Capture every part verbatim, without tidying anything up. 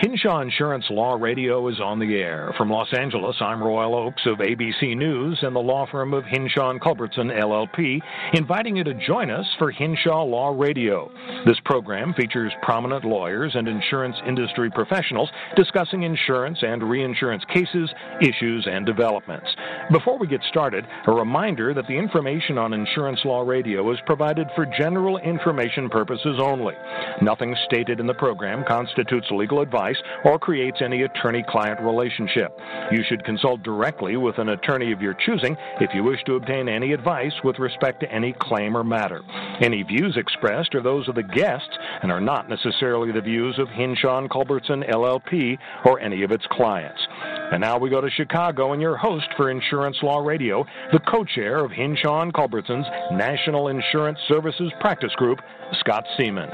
Hinshaw Insurance Law Radio is on the air. From Los Angeles, I'm Royal Oakes of A B C News and the law firm of Hinshaw and Culbertson, L L P, inviting you to join us for Hinshaw Law Radio. This program features prominent lawyers and insurance industry professionals discussing insurance and reinsurance cases, issues, and developments. Before we get started, a reminder that the information on Insurance Law Radio is provided for general information purposes only. Nothing stated in the program constitutes legal advice or creates any attorney-client relationship. You should consult directly with an attorney of your choosing if you wish to obtain any advice with respect to any claim or matter. Any views expressed are those of the guests and are not necessarily the views of Hinshaw and Culbertson, L L P, or any of its clients. And now we go to Chicago and your host for Insurance Law Radio, the co-chair of Hinshaw and Culbertson's National Insurance Services Practice Group, Scott Seaman.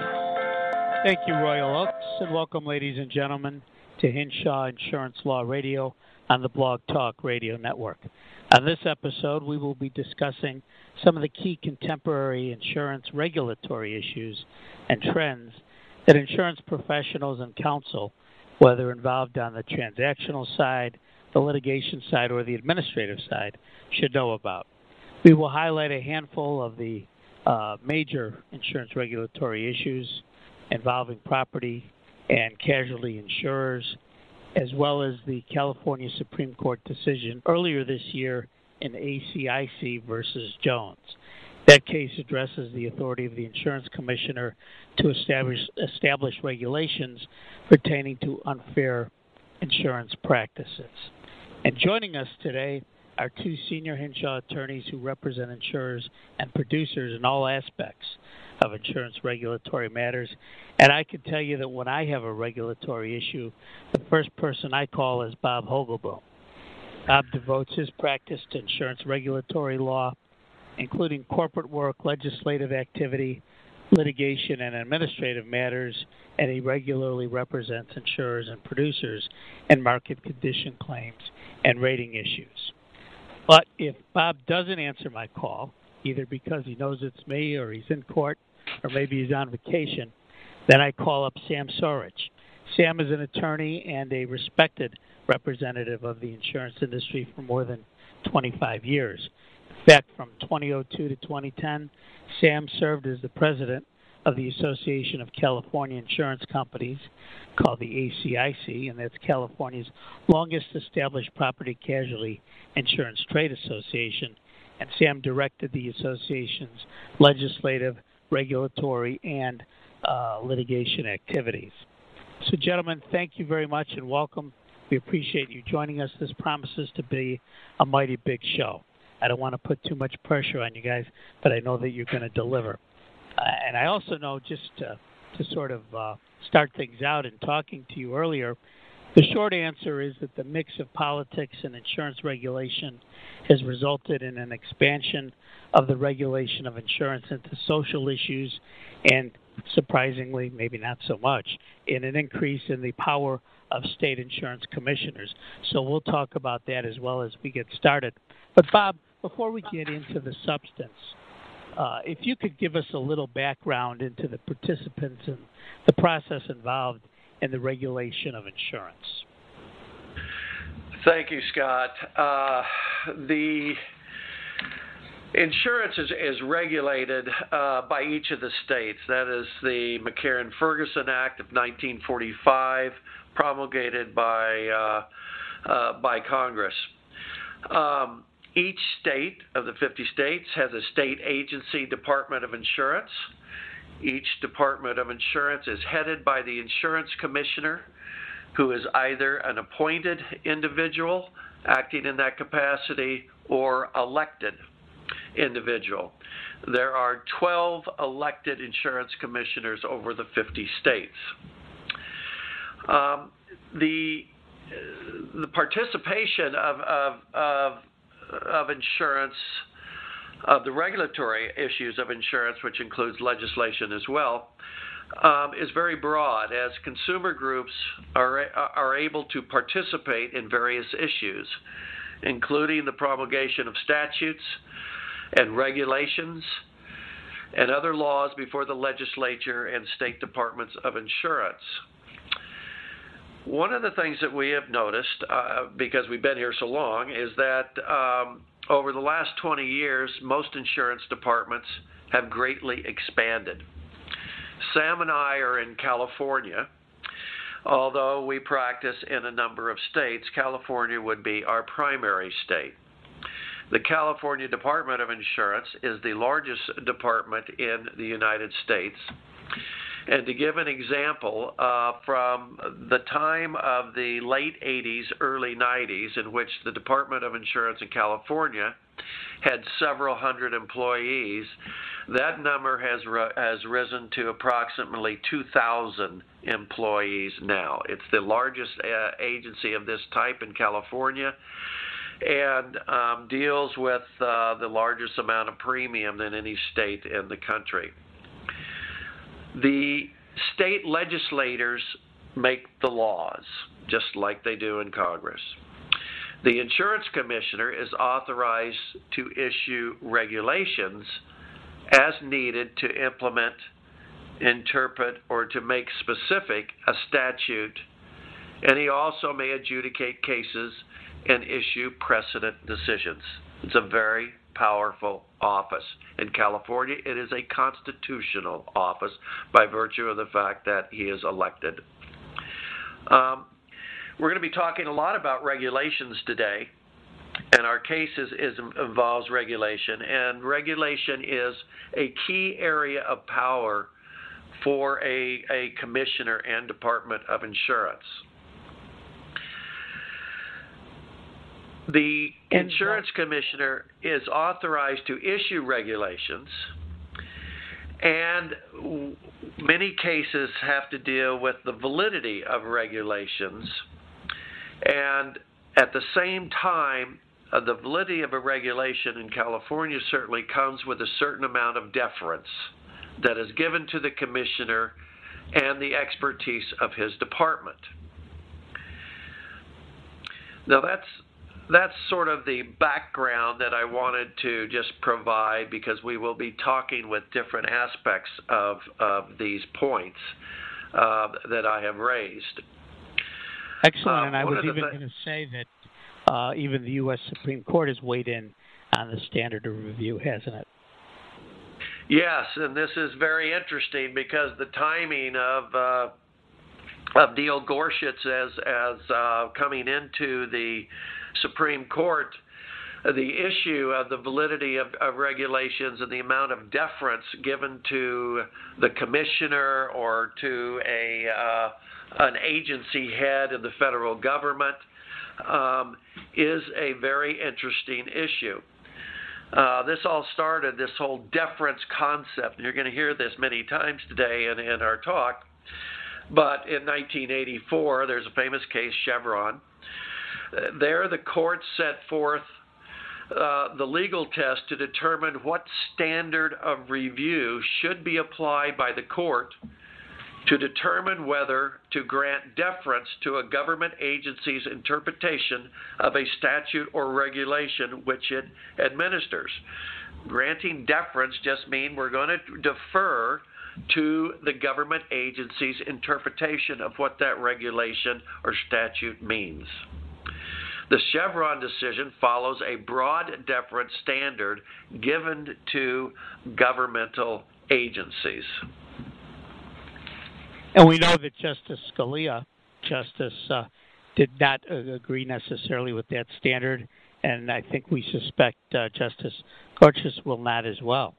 Thank you, Royal Oakes, and welcome, ladies and gentlemen, to Hinshaw Insurance Law Radio on the Blog Talk Radio Network. On this episode, we will be discussing some of the key contemporary insurance regulatory issues and trends that insurance professionals and counsel, whether involved on the transactional side, the litigation side, or the administrative side, should know about. We will highlight a handful of the uh, major insurance regulatory issues involving property and casualty insurers, as well as the California Supreme Court decision earlier this year in A C I C versus Jones. That case addresses the authority of the insurance commissioner to establish, establish regulations pertaining to unfair insurance practices. And joining us today are two senior Hinshaw attorneys who represent insurers and producers in all aspects of insurance regulatory matters. And I can tell you that when I have a regulatory issue, the first person I call is Bob Hogelboom. Bob devotes his practice to insurance regulatory law, including corporate work, legislative activity, litigation, and administrative matters, and he regularly represents insurers and producers in market condition claims and rating issues. But if Bob doesn't answer my call, either because he knows it's me or he's in court or maybe he's on vacation, then I call up Sam Sorich. Sam is an attorney and a respected representative of the insurance industry for more than twenty-five years. In fact, from twenty oh two to twenty ten, Sam served as the president of the Association of California Insurance Companies, called the A C I C, and that's California's longest established property casualty insurance trade association. And Sam directed the association's legislative, regulatory, and uh, litigation activities. So, gentlemen, thank you very much and welcome. We appreciate you joining us. This promises to be a mighty big show. I don't want to put too much pressure on you guys, but I know that you're going to deliver. Uh, and I also know, just to, to sort of uh, start things out in talking to you earlier, the short answer is that the mix of politics and insurance regulation has resulted in an expansion of the regulation of insurance into social issues and, surprisingly, maybe not so much, in an increase in the power of state insurance commissioners. So we'll talk about that as well as we get started. But, Bob, before we get into the substance, uh, if you could give us a little background into the participants and the process involved in the regulation of insurance. Thank you, Scott. Uh, the insurance is, is regulated uh, by each of the states. That is the McCarran-Ferguson Act of nineteen forty-five, promulgated by uh, uh, by Congress. Um, each state of the fifty states has a state agency Department of Insurance. Each Department of Insurance is headed by the insurance commissioner, who is either an appointed individual acting in that capacity or elected individual. There are twelve elected insurance commissioners over the fifty states. Um, the the participation of of of, of insurance, of the regulatory issues of insurance, which includes legislation as well, um, is very broad, as consumer groups are are able to participate in various issues, including the promulgation of statutes and regulations and other laws before the legislature and state departments of insurance. One of the things that we have noticed, uh, because we've been here so long, is that um, over the last twenty years, most insurance departments have greatly expanded. Sam and I are in California. Although we practice in a number of states, California would be our primary state. The California Department of Insurance is the largest department in the United States. And to give an example, uh, from the time of the late eighties, early nineties, in which the Department of Insurance in California had several hundred employees, that number has has risen to approximately two thousand employees now. It's the largest uh, agency of this type in California, and um, deals with uh, the largest amount of premium than any state in the country. The state legislators make the laws, just like they do in Congress. The insurance commissioner is authorized to issue regulations as needed to implement, interpret, or to make specific a statute, and he also may adjudicate cases and issue precedent decisions. It's a very powerful office. In California, it is a constitutional office by virtue of the fact that he is elected. Um, we're going to be talking a lot about regulations today, and our case is, is, involves regulation, and regulation is a key area of power for a, a commissioner and Department of Insurance. The insurance commissioner is authorized to issue regulations, and many cases have to deal with the validity of regulations. And at the same time, uh, the validity of a regulation in California certainly comes with a certain amount of deference that is given to the commissioner and the expertise of his department. Now that's That's sort of the background that I wanted to just provide, because we will be talking with different aspects of, of these points uh, that I have raised. Excellent, uh, and I was even th- going to say that uh, even the U S Supreme Court has weighed in on the standard of review, hasn't it? Yes, and this is very interesting because the timing of uh, of Neil Gorsuch as as uh, coming into the Supreme Court, the issue of the validity of, of regulations and the amount of deference given to the commissioner or to a uh, an agency head in the federal government um, is a very interesting issue. Uh, this all started, this whole deference concept, and you're going to hear this many times today in, in our talk, but in nineteen eighty-four, there's a famous case, Chevron. There, the court set forth uh, the legal test to determine what standard of review should be applied by the court to determine whether to grant deference to a government agency's interpretation of a statute or regulation which it administers. Granting deference just means we're going to defer to the government agency's interpretation of what that regulation or statute means. The Chevron decision follows a broad deference standard given to governmental agencies. And we know that Justice Scalia, Justice, uh, did not uh, agree necessarily with that standard, and I think we suspect uh, Justice Gorsuch will not as well.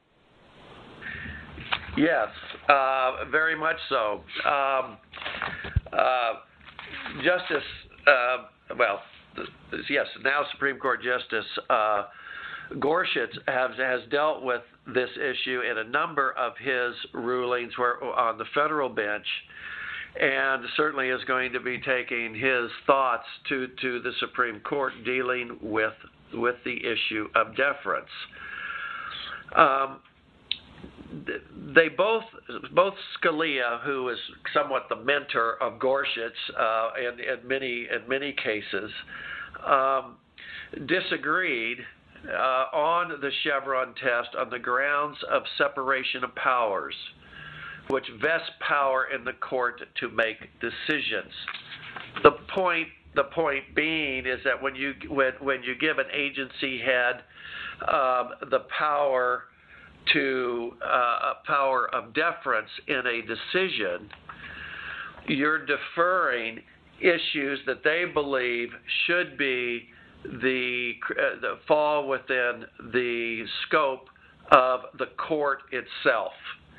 Yes, uh, very much so. Um, uh, Justice, uh, well, yes, now Supreme Court Justice uh, Gorsuch has, has dealt with this issue in a number of his rulings where, on the federal bench, and certainly is going to be taking his thoughts to, to the Supreme Court dealing with with the issue of deference. Um, they both, both Scalia, who is somewhat the mentor of Gorsuch uh, in, in many in many cases, um, disagreed uh, on the Chevron test on the grounds of separation of powers, which vests power in the court to make decisions. the point the point being is that when you when when you give an agency head um, the power to uh, a power of deference in a decision, you're deferring issues that they believe should be the, uh, the fall within the scope of the court itself.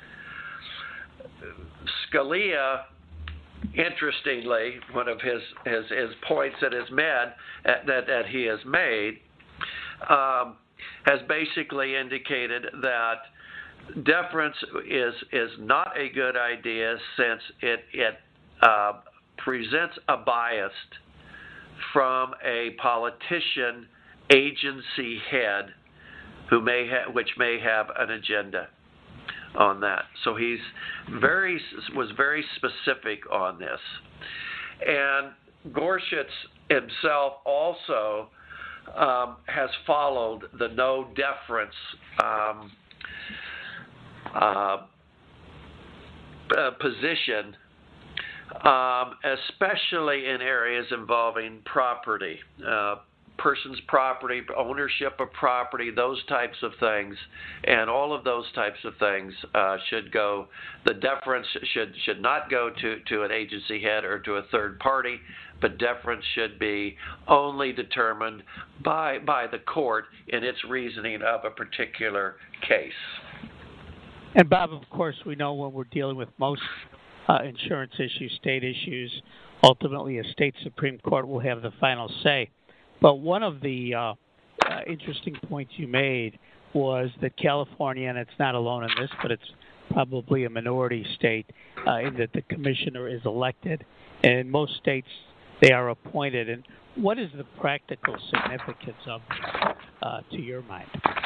Scalia, interestingly, one of his his, his points that is made uh, that that he has made um, has basically indicated that deference is is not a good idea since it it uh, presents a bias from a politician agency head who may ha- which may have an agenda on that. So he's very was very specific on this, and Gorsuch himself also um, has followed the no deference um, uh, uh, position, um, especially in areas involving property. Uh, person's property, ownership of property, those types of things, and all of those types of things uh, should go, the deference should should not go to, to an agency head or to a third party, but deference should be only determined by by the court in its reasoning of a particular case. And Bob, of course, we know when we're dealing with most uh, insurance issues, state issues, ultimately a state Supreme Court will have the final say. But one of the uh, uh, interesting points you made was that California, and it's not alone in this, but it's probably a minority state, uh, in that the commissioner is elected. And in most states, they are appointed. And what is the practical significance of this, uh, to your mind?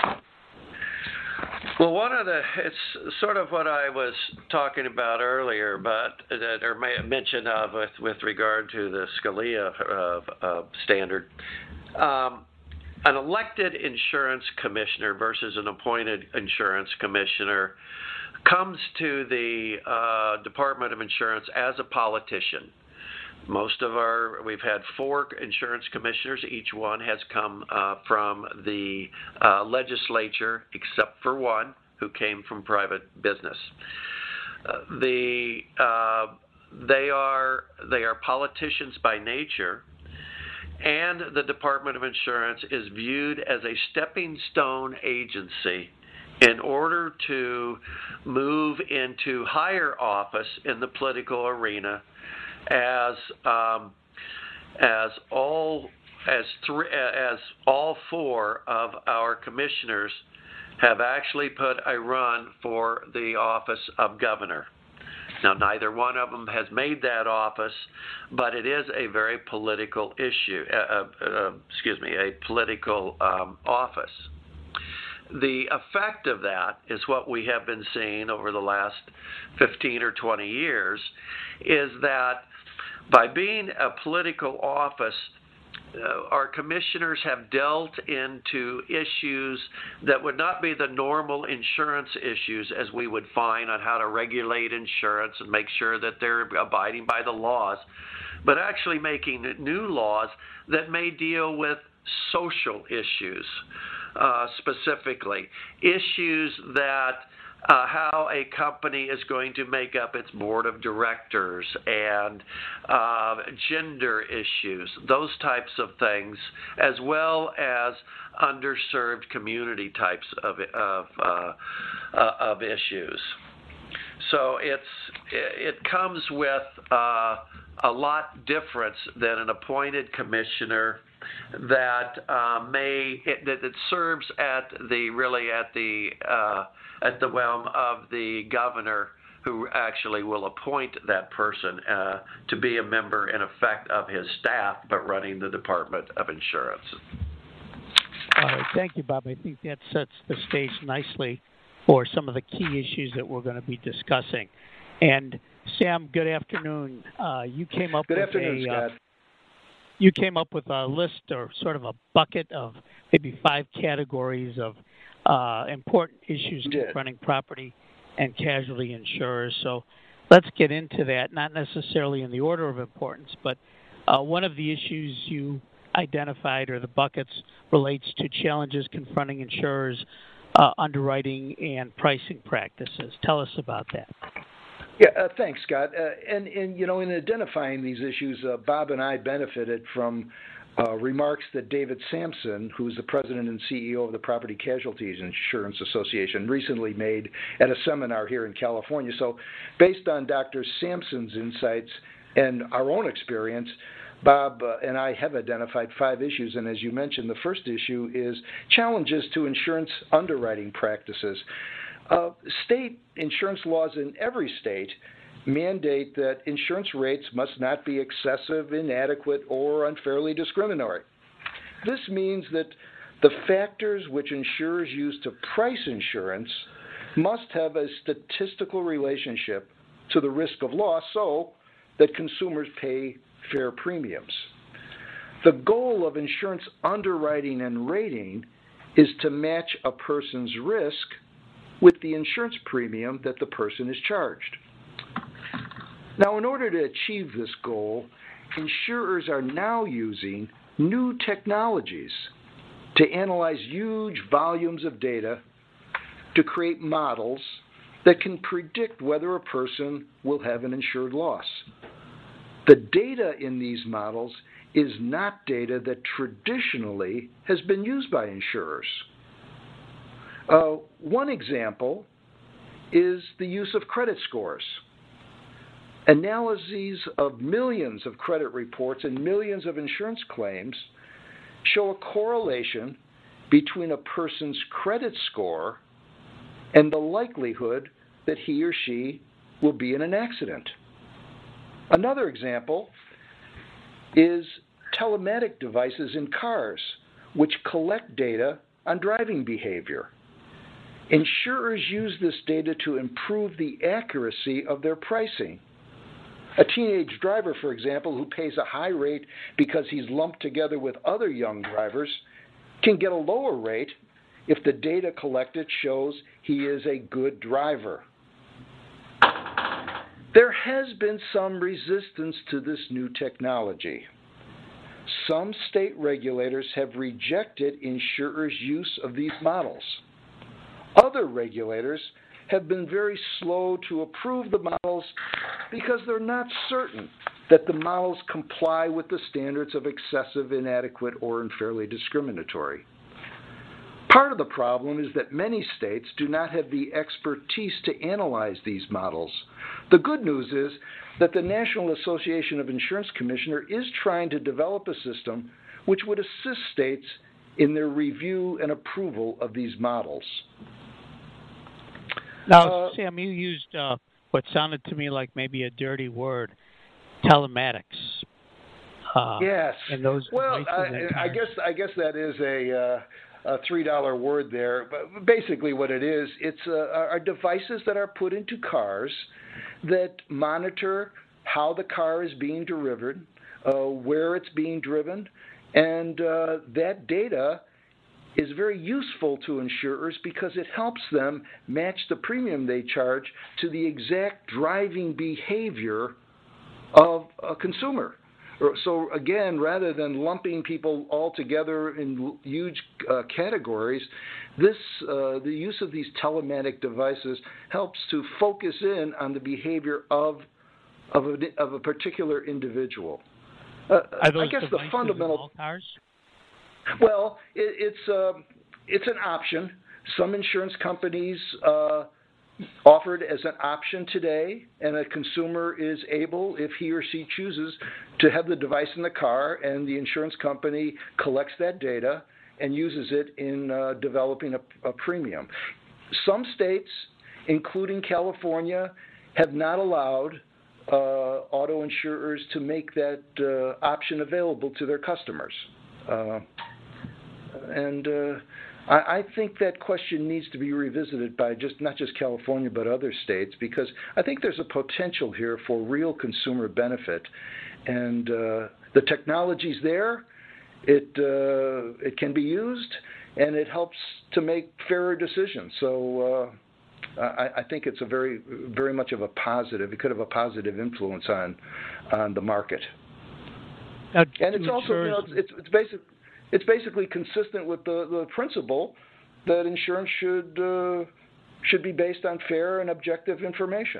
Well, one of the, it's sort of what I was talking about earlier, but that or mention of with, with regard to the Scalia uh, uh, standard. Um, an elected insurance commissioner versus an appointed insurance commissioner comes to the uh, Department of Insurance as a politician. Most of our, we've had four insurance commissioners. Each one has come uh, from the uh, legislature, except for one who came from private business. Uh, the uh, they are they are politicians by nature, and the Department of Insurance is viewed as a stepping stone agency in order to move into higher office in the political arena. As um, as all as three as all four of our commissioners have actually put a run for the office of governor. Now, neither one of them has made that office, but it is a very political issue. Uh, uh, excuse me, a political um, office. The effect of that is what we have been seeing over the last fifteen or twenty years, is that by being a political office, uh, our commissioners have dealt into issues that would not be the normal insurance issues as we would find on how to regulate insurance and make sure that they're abiding by the laws, but actually making new laws that may deal with social issues, uh, specifically issues that Uh, how a company is going to make up its board of directors and uh, gender issues, those types of things, as well as underserved community types of of, uh, uh, of issues. So it's it comes with uh, a lot difference than an appointed commissioner that uh, may it, that it serves at the really at the uh, at the whim of the governor, who actually will appoint that person uh, to be a member in effect of his staff, but running the Department of Insurance. All right, thank you, Bob. I think that sets the stage nicely for some of the key issues that we're going to be discussing. And Sam, good afternoon. Uh, you came up good with afternoon, a Scott. Uh, you came up with a list or sort of a bucket of maybe five categories of uh, important issues confronting property and casualty insurers. So let's get into that, not necessarily in the order of importance, but Uh, one of the issues you identified, or the buckets, relates to challenges confronting insurers' uh, underwriting and pricing practices. Tell us about that. Yeah, uh, thanks, Scott. Uh, and, and, you know, in identifying these issues, uh, Bob and I benefited from uh, remarks that David Sampson, who is the president and C E O of the Property Casualty Insurance Association, recently made at a seminar here in California. So based on Doctor Sampson's insights and our own experience, Bob uh, and I have identified five issues, and as you mentioned, the first issue is challenges to insurance underwriting practices. Uh, state insurance laws in every state mandate that insurance rates must not be excessive, inadequate, or unfairly discriminatory. This means that the factors which insurers use to price insurance must have a statistical relationship to the risk of loss so that consumers pay fair premiums. The goal of insurance underwriting and rating is to match a person's risk with the insurance premium that the person is charged. Now, in order to achieve this goal, insurers are now using new technologies to analyze huge volumes of data to create models that can predict whether a person will have an insured loss. The data in these models is not data that traditionally has been used by insurers. Uh, one example is the use of credit scores. Analyses of millions of credit reports and millions of insurance claims show a correlation between a person's credit score and the likelihood that he or she will be in an accident. Another example is telematic devices in cars, which collect data on driving behavior. Insurers use this data to improve the accuracy of their pricing. A teenage driver, for example, who pays a high rate because he's lumped together with other young drivers can get a lower rate if the data collected shows he is a good driver. There has been some resistance to this new technology. Some state regulators have rejected insurers' use of these models. Other regulators have been very slow to approve the models because they're not certain that the models comply with the standards of excessive, inadequate, or unfairly discriminatory. Part of the problem is that many states do not have the expertise to analyze these models. The good news is that the National Association of Insurance Commissioners is trying to develop a system which would assist states in their review and approval of these models. Now, uh, Sam, you used uh, what sounded to me like maybe a dirty word, telematics. Uh, yes. And those well, I, I guess I guess that is a, uh, a three dollar word there. But basically, what it is, it's uh, are devices that are put into cars that monitor how the car is being driven, uh, where it's being driven, and uh, that data is very useful to insurers because it helps them match the premium they charge to the exact driving behavior of a consumer. So again, rather than lumping people all together in huge uh, categories, this uh, the use of these telematic devices helps to focus in on the behavior of of a, of a particular individual. Uh, Are those I guess the fundamental in all cars? Well, it, it's uh, it's an option. Some insurance companies uh, offer it as an option today, and a consumer is able, if he or she chooses, to have the device in the car, and the insurance company collects that data and uses it in uh, developing a, a premium. Some states, including California, have not allowed uh, auto insurers to make that uh, option available to their customers. Uh, And uh, I, I think that question needs to be revisited by just not just California but other states, because I think there's a potential here for real consumer benefit. And uh, the technology's there, it uh, it can be used, and it helps to make fairer decisions. So uh, I, I think it's a very very much of a positive. It could have a positive influence on on the market. Now, and it's also, you know, it's, it's, it's, basic, it's basically consistent with the, the principle that insurance should uh, should be based on fair and objective information.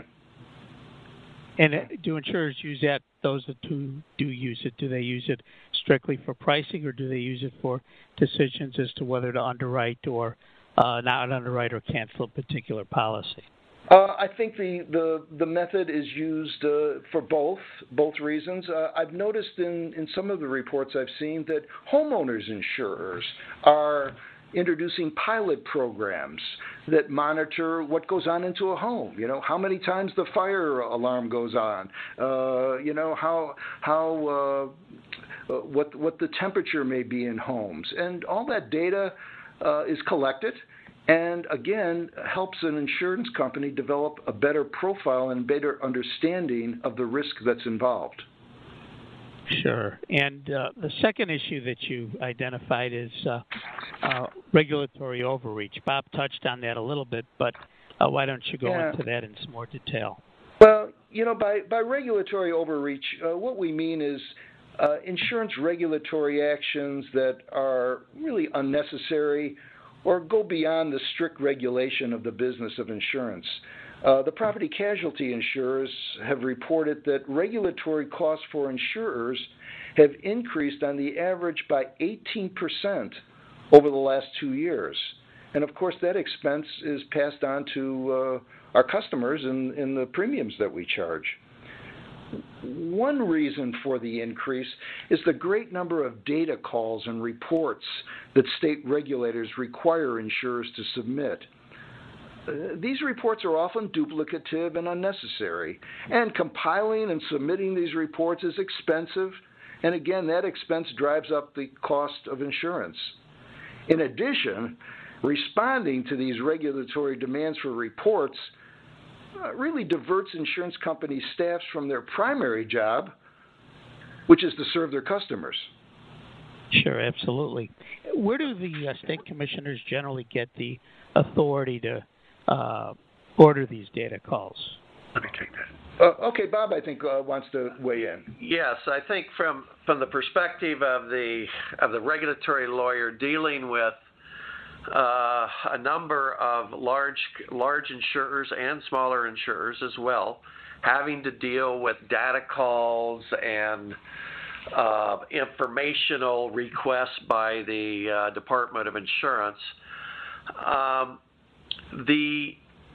And do insurers use that, those that do, do use it, do they use it strictly for pricing, or do they use it for decisions as to whether to underwrite or uh, not underwrite or cancel a particular policy? Uh, I think the, the, the method is used uh, for both, both reasons. Uh, I've noticed in, in some of the reports I've seen that homeowners insurers are introducing pilot programs that monitor what goes on into a home. You know, how many times the fire alarm goes on. Uh, you know, how how uh, what what the temperature may be in homes, and all that data uh, is collected, and again helps an insurance company develop a better profile and better understanding of the risk that's involved. Sure. And uh, the second issue that you identified is uh, uh, regulatory overreach. Bob touched on that a little bit, but uh, why don't you go yeah. into that in some more detail? Well, you know, by, by regulatory overreach, uh, what we mean is uh, insurance regulatory actions that are really unnecessary or go beyond the strict regulation of the business of insurance. Uh, the property casualty insurers have reported that regulatory costs for insurers have increased on the average by eighteen percent over the last two years. And of course, that expense is passed on to uh, our customers in, in the premiums that we charge. One reason for the increase is the great number of data calls and reports that state regulators require insurers to submit. Uh, these reports are often duplicative and unnecessary, and compiling and submitting these reports is expensive, and again, that expense drives up the cost of insurance. In addition, responding to these regulatory demands for reports uh, really diverts insurance company staffs from their primary job, which is to serve their customers. Sure, absolutely. Where do the uh, state commissioners generally get the authority to uh, order these data calls? Let me take that. Uh, okay, Bob, I think uh, wants to weigh in. Yes, I think from from the perspective of the of the regulatory lawyer dealing with uh, a number of large large insurers and smaller insurers as well, having to deal with data calls and uh, informational requests by the uh, Department of Insurance. Um, the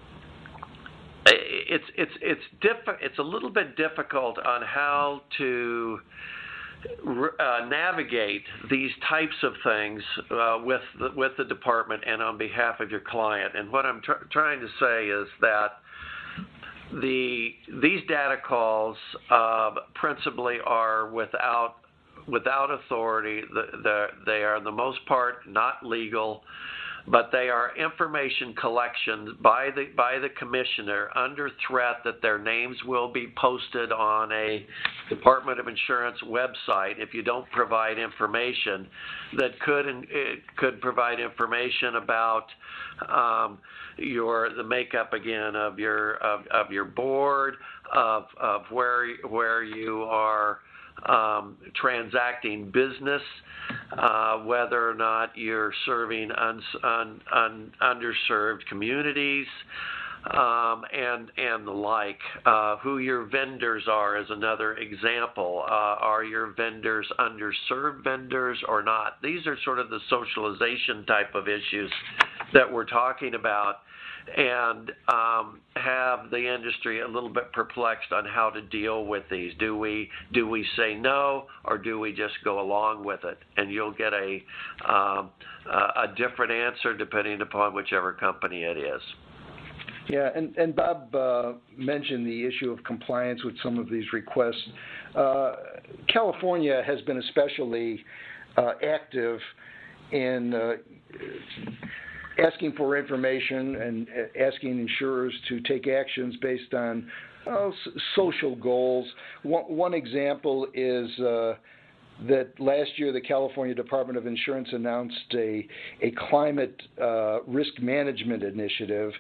It's it's it's diff- It's a little bit difficult on how to uh, navigate these types of things uh, with the, with the department and on behalf of your client. And what I'm tr- trying to say is that the these data calls uh, principally are without without authority. The, the, they are, for the most part, not legal. But they are information collections by the by the commissioner under threat that their names will be posted on a Department of Insurance website if you don't provide information that could it could provide information about um, your the makeup again of your of, of your board, of of where where you are Um, transacting business, uh, whether or not you're serving un, un, un, underserved communities, um, and and the like. Uh, who your vendors are is another example. Uh, are your vendors underserved vendors or not? These are sort of the socialization type of issues that we're talking about, and um, have the industry a little bit perplexed on how to deal with these. Do we do we say no, or do we just go along with it? And you'll get a um, a different answer depending upon whichever company it is. Yeah, and, and Bob uh, mentioned the issue of compliance with some of these requests. Uh, California has been especially uh, active in uh, asking for information and asking insurers to take actions based on uh, social goals. One, one example is uh, that last year the California Department of Insurance announced a, a climate uh, risk management initiative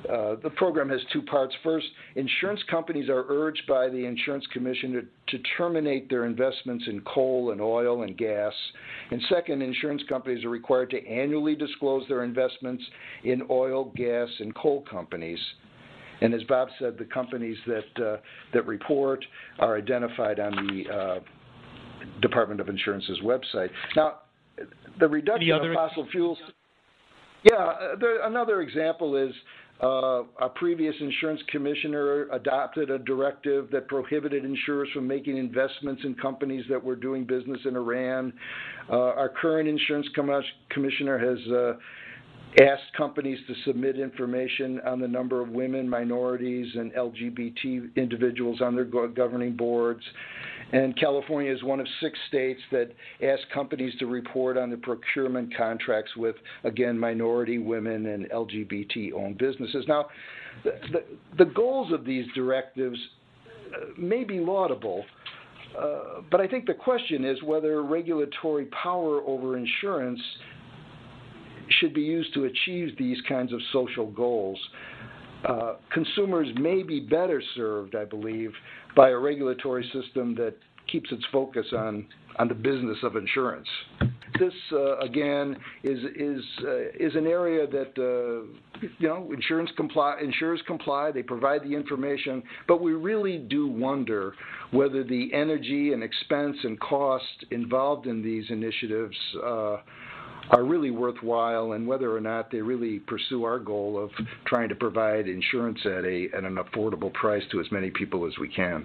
Uh, the program has two parts. First, insurance companies are urged by the Insurance Commissioner to terminate their investments in coal and oil and gas. And second, insurance companies are required to annually disclose their investments in oil, gas, and coal companies. And as Bob said, the companies that uh, that report are identified on the uh, Department of Insurance's website. Now, the reduction of fossil fuels. Yeah, uh, there, another example is uh, a previous insurance commissioner adopted a directive that prohibited insurers from making investments in companies that were doing business in Iran. Uh, our current insurance com- commissioner has uh, asked companies to submit information on the number of women, minorities, and L G B T individuals on their go- governing boards. And California is one of six states that ask companies to report on the procurement contracts with, again, minority, women, and L G B T-owned businesses. Now, the, the, the goals of these directives uh, may be laudable, uh, but I think the question is whether regulatory power over insurance should be used to achieve these kinds of social goals. Uh, consumers may be better served, I believe, by a regulatory system that keeps its focus on, on the business of insurance. This, uh, again, is is uh, is an area that uh, you know insurance comply, insurers comply. They provide the information, but we really do wonder whether the energy and expense and cost involved in these initiatives Uh, are really worthwhile, and whether or not they really pursue our goal of trying to provide insurance at a at an affordable price to as many people as we can.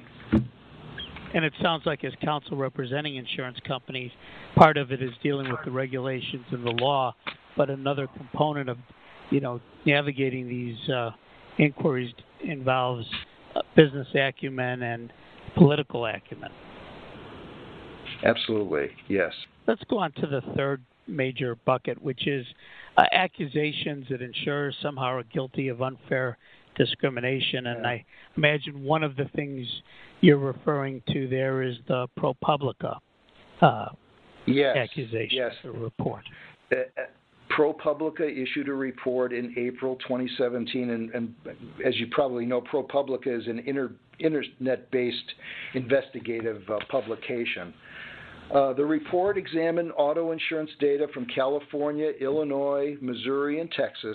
And it sounds like, as counsel representing insurance companies, part of it is dealing with the regulations and the law, but another component of, you know, navigating these uh, inquiries involves uh, business acumen and political acumen. Absolutely, yes. Let's go on to the third major bucket, which is uh, accusations that insurers somehow are guilty of unfair discrimination. And I imagine one of the things you're referring to there is the ProPublica uh, yes. accusation yes. report. Uh, ProPublica issued a report in April twenty seventeen, and, and as you probably know, ProPublica is an inter, internet-based investigative uh, publication. Uh, the report examined auto insurance data from California, Illinois, Missouri, and Texas,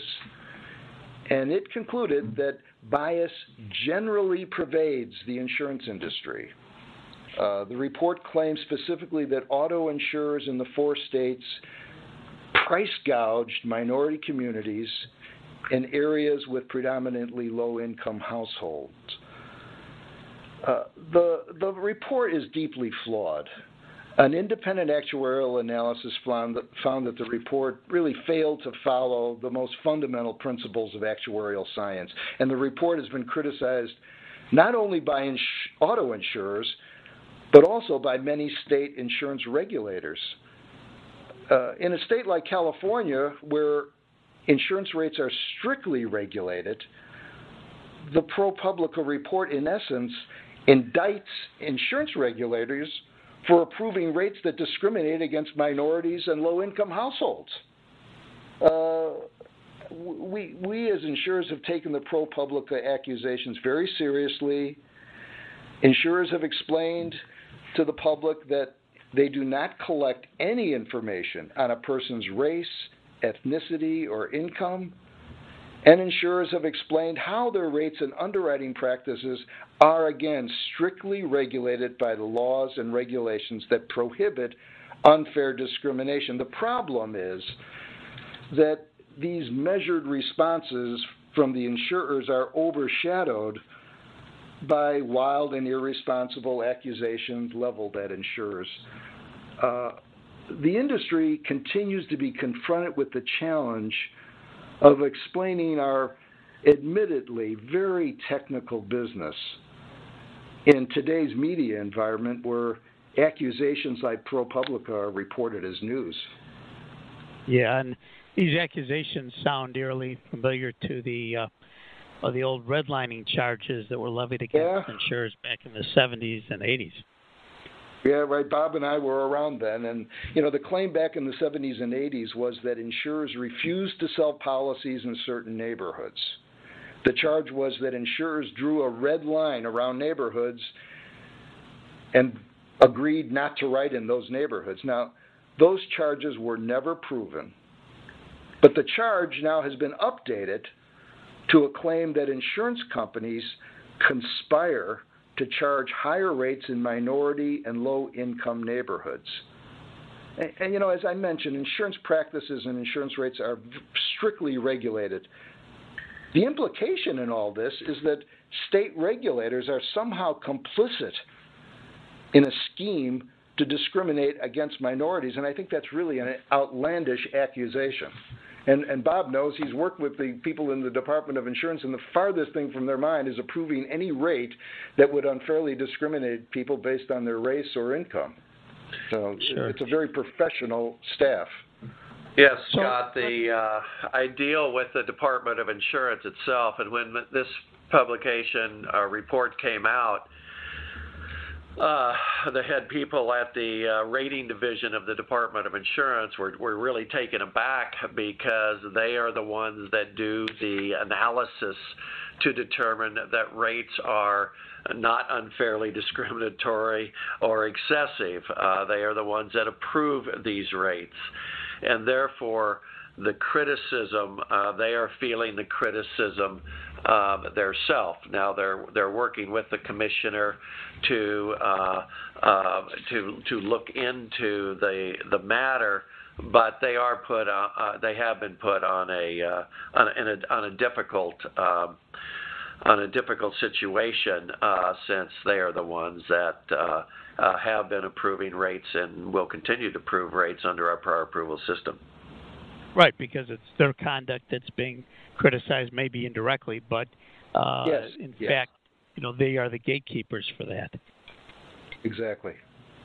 and it concluded that bias generally pervades the insurance industry. Uh, the report claims specifically that auto insurers in the four states price gouged minority communities in areas with predominantly low-income households. Uh, the, the report is deeply flawed. An independent actuarial analysis found that, found that the report really failed to follow the most fundamental principles of actuarial science. And the report has been criticized not only by ins- auto insurers, but also by many state insurance regulators. Uh, in a state like California, where insurance rates are strictly regulated, the ProPublica report, in essence, indicts insurance regulators for approving rates that discriminate against minorities and low-income households. Uh, we, we as insurers have taken the ProPublica accusations very seriously. Insurers have explained to the public that they do not collect any information on a person's race, ethnicity, or income. And insurers have explained how their rates and underwriting practices are, again, strictly regulated by the laws and regulations that prohibit unfair discrimination. The problem is that these measured responses from the insurers are overshadowed by wild and irresponsible accusations leveled at insurers. Uh, the industry continues to be confronted with the challenge of explaining our admittedly very technical business in today's media environment where accusations like ProPublica are reported as news. Yeah, and these accusations sound eerily familiar to the uh, well, the old redlining charges that were levied against yeah. insurers back in the seventies and eighties. Yeah, right. Bob and I were around then. And, you know, the claim back in the seventies and eighties was that insurers refused to sell policies in certain neighborhoods. The charge was that insurers drew a red line around neighborhoods and agreed not to write in those neighborhoods. Now, those charges were never proven, but the charge now has been updated to a claim that insurance companies conspire to charge higher rates in minority and low-income neighborhoods. And, and, you know, as I mentioned, insurance practices and insurance rates are strictly regulated. The implication in all this is that state regulators are somehow complicit in a scheme to discriminate against minorities, and I think that's really an outlandish accusation. And, and Bob knows he's worked with the people in the Department of Insurance, and the farthest thing from their mind is approving any rate that would unfairly discriminate people based on their race or income. So sure. It's a very professional staff. Yes, Scott, the uh, I deal with the Department of Insurance itself, and when this publication uh, report came out, uh, the head people at the uh, rating division of the Department of Insurance were, were really taken aback because they are the ones that do the analysis to determine that rates are not unfairly discriminatory or excessive. Uh, they are the ones that approve these rates. And therefore, the criticism, uh, they are feeling the criticism um, theirself. Now they're they're working with the commissioner to uh, uh, to to look into the the matter, but they are put on, uh, they have been put on a uh, on, a, in a, on a difficult um, on a difficult situation uh, since they are the ones that uh, uh, have been approving rates and will continue to approve rates under our prior approval system. Right, because it's their conduct that's being criticized, maybe indirectly, but uh, yes, in yes. fact, you know, they are the gatekeepers for that. Exactly.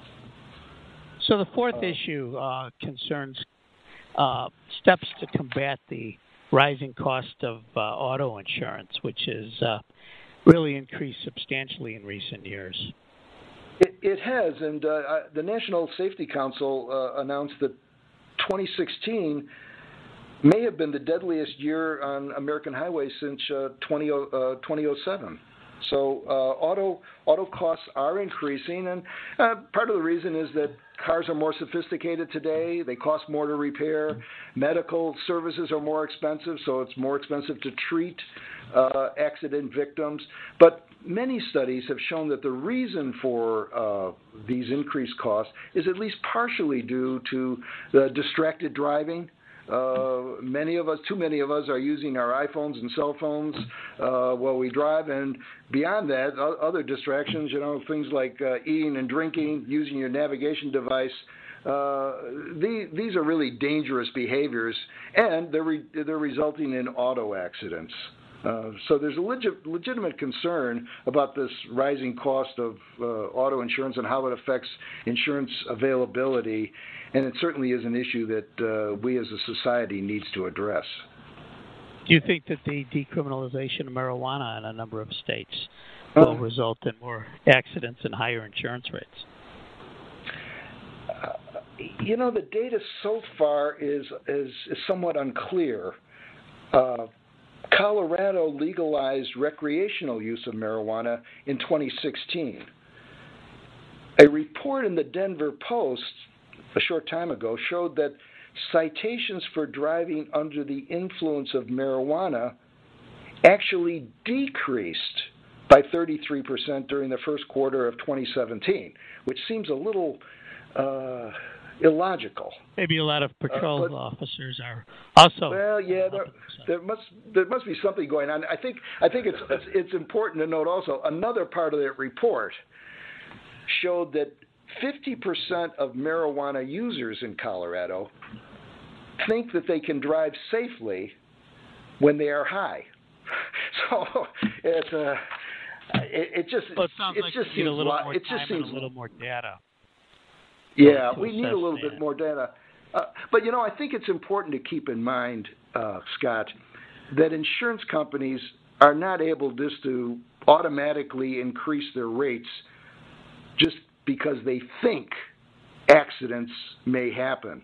So the fourth uh, issue uh, concerns uh, steps to combat the rising cost of uh, auto insurance, which has uh, really increased substantially in recent years. It, it has, and uh, the National Safety Council uh, announced that twenty sixteen may have been the deadliest year on American highways since uh, twenty oh seven. So uh, auto auto costs are increasing, and uh, part of the reason is that cars are more sophisticated today. They cost more to repair. Medical services are more expensive, so it's more expensive to treat uh, accident victims. But many studies have shown that the reason for uh, these increased costs is at least partially due to the distracted driving. Uh, many of us, too many of us, are using our iPhones and cell phones uh, while we drive, and beyond that, other distractions, you know, things like uh, eating and drinking, using your navigation device. Uh, these, these are really dangerous behaviors, and they're, re- they're resulting in auto accidents. Uh, so there's a legit, legitimate concern about this rising cost of uh, auto insurance and how it affects insurance availability, and it certainly is an issue that uh, we as a society needs to address. Do you think that the decriminalization of marijuana in a number of states will uh, result in more accidents and higher insurance rates? Uh, you know, the data so far is, is, is somewhat unclear. Uh, Colorado legalized recreational use of marijuana in twenty sixteen. A report in the Denver Post a short time ago showed that citations for driving under the influence of marijuana actually decreased by thirty-three percent during the first quarter of twenty seventeen, which seems a little uh, illogical. Maybe a lot of patrol uh, but, officers are also. Well, yeah, there, there must there must be something going on. I think I think it's, it's it's important to note also another part of that report showed that fifty percent of marijuana users in Colorado think that they can drive safely when they are high. So it's a it, it just well, it sounds it like just you need seems a little lo- more it just time seems and a little more data. Yeah, to we need a little that. bit more data. Uh, but, you know, I think it's important to keep in mind, uh, Scott, that insurance companies are not able just to automatically increase their rates just because they think accidents may happen.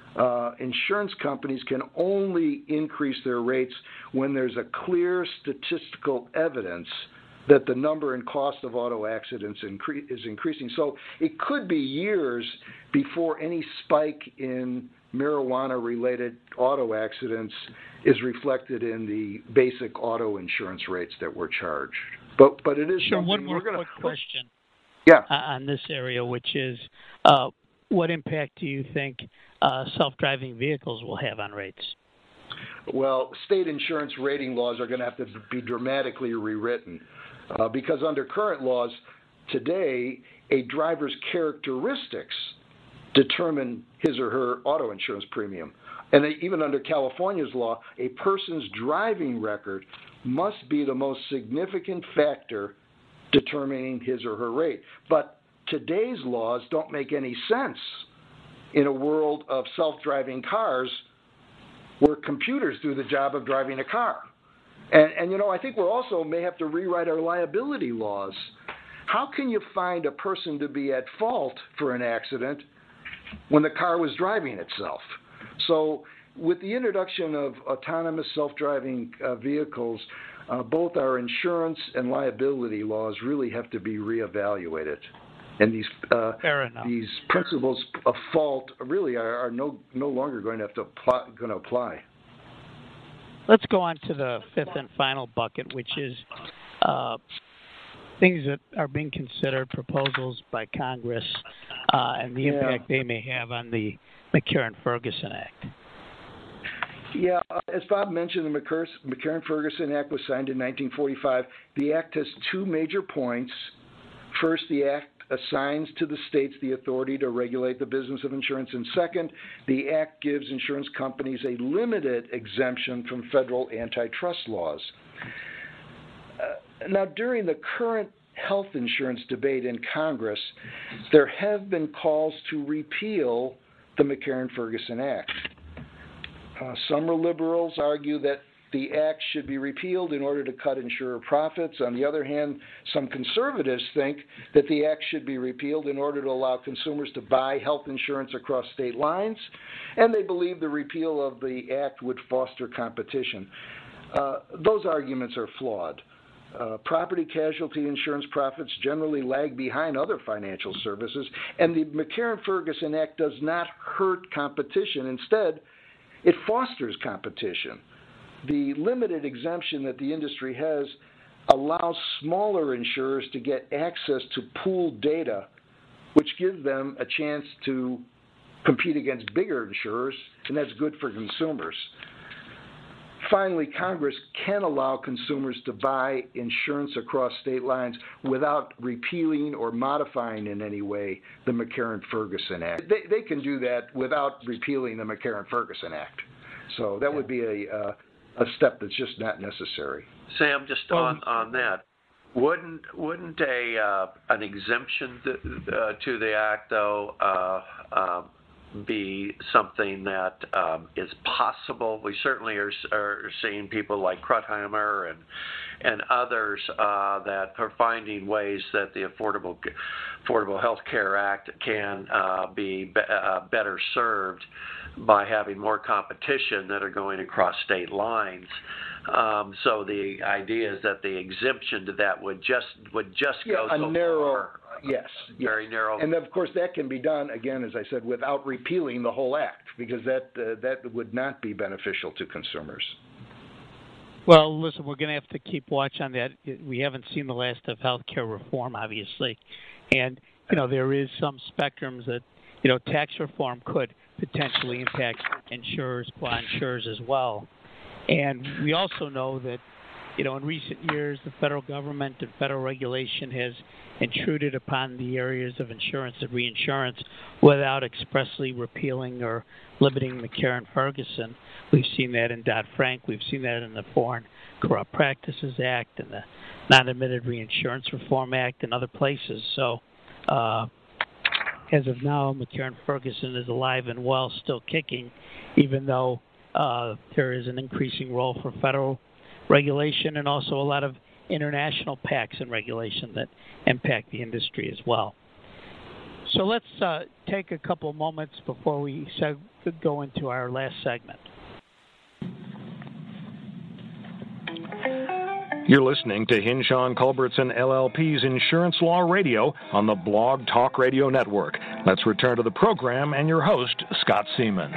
uh, insurance companies can only increase their rates when there's a clear statistical evidence that the number and cost of auto accidents incre- is increasing. So it could be years before any spike in marijuana-related auto accidents is reflected in the basic auto insurance rates that we're charged. But but it is sure. something One more we're going to. quick question. Yeah. On this area, which is, uh, what impact do you think uh, self-driving vehicles will have on rates? Well, state insurance rating laws are going to have to be dramatically rewritten uh, because under current laws today, a driver's characteristics determine his or her auto insurance premium. And even under California's law, a person's driving record must be the most significant factor determining his or her rate. But today's laws don't make any sense in a world of self-driving cars where computers do the job of driving a car. And, and, you know, I think we also may have to rewrite our liability laws. How can you find a person to be at fault for an accident when the car was driving itself? So with the introduction of autonomous self-driving uh, vehicles, uh, both our insurance and liability laws really have to be reevaluated. And these uh, these principles of fault really are, are no no longer going to have to apply, going to apply. Let's go on to the fifth and final bucket, which is uh, things that are being considered, proposals by Congress, uh, and the yeah. impact they may have on the McCarran-Ferguson Act. Yeah, uh, as Bob mentioned, the McCarran-Ferguson Act was signed in nineteen forty-five. The Act has two major points. First, the Act assigns to the states the authority to regulate the business of insurance. And second, the Act gives insurance companies a limited exemption from federal antitrust laws. Uh, now, during the current health insurance debate in Congress, there have been calls to repeal the McCarran-Ferguson Act. Uh, some liberals argue that the act should be repealed in order to cut insurer profits. On the other hand, some conservatives think that the act should be repealed in order to allow consumers to buy health insurance across state lines, and they believe the repeal of the act would foster competition. Uh, those arguments are flawed. Uh, property casualty insurance profits generally lag behind other financial services, and the McCarran-Ferguson Act does not hurt competition. Instead, it fosters competition. The limited exemption that the industry has allows smaller insurers to get access to pooled data, which gives them a chance to compete against bigger insurers, and that's good for consumers. Finally, Congress can allow consumers to buy insurance across state lines without repealing or modifying in any way the McCarran-Ferguson Act. They, they can do that without repealing the McCarran-Ferguson Act. So that would be a, uh, a step that's just not necessary. Sam, just on, on that, wouldn't wouldn't a uh, an exemption th- uh, to the act though uh, uh, be something that um, is possible? We certainly are, are seeing people like Kruttheimer and and others uh, that are finding ways that the Affordable Affordable Health Care Act can uh, be, be uh, better served by having more competition that are going across state lines. Um, so the idea is that the exemption to that would just would just yeah, go a so narrow, far. Yes, very yes. narrow. And of course, that can be done again, as I said, without repealing the whole act, because that uh, that would not be beneficial to consumers. Well, listen, we're going to have to keep watch on that. We haven't seen the last of healthcare reform, obviously, and you know there is some spectrums that you know tax reform could potentially impact insurers, qua insurers as well. And we also know that, you know, in recent years, the federal government and federal regulation has intruded upon the areas of insurance and reinsurance without expressly repealing or limiting McCarran-Ferguson. We've seen that in Dodd-Frank. We've seen that in the Foreign Corrupt Practices Act and the Non-Admitted Reinsurance Reform Act and other places. So, uh, as of now, McCarran-Ferguson is alive and well, still kicking, even though uh, there is an increasing role for federal regulation and also a lot of international pacts and regulation that impact the industry as well. So let's uh, take a couple moments before we seg- go into our last segment. You're listening to Hinshaw and Culbertson L L P's Insurance Law Radio on the Blog Talk Radio Network. Let's return to the program and your host, Scott Seaman.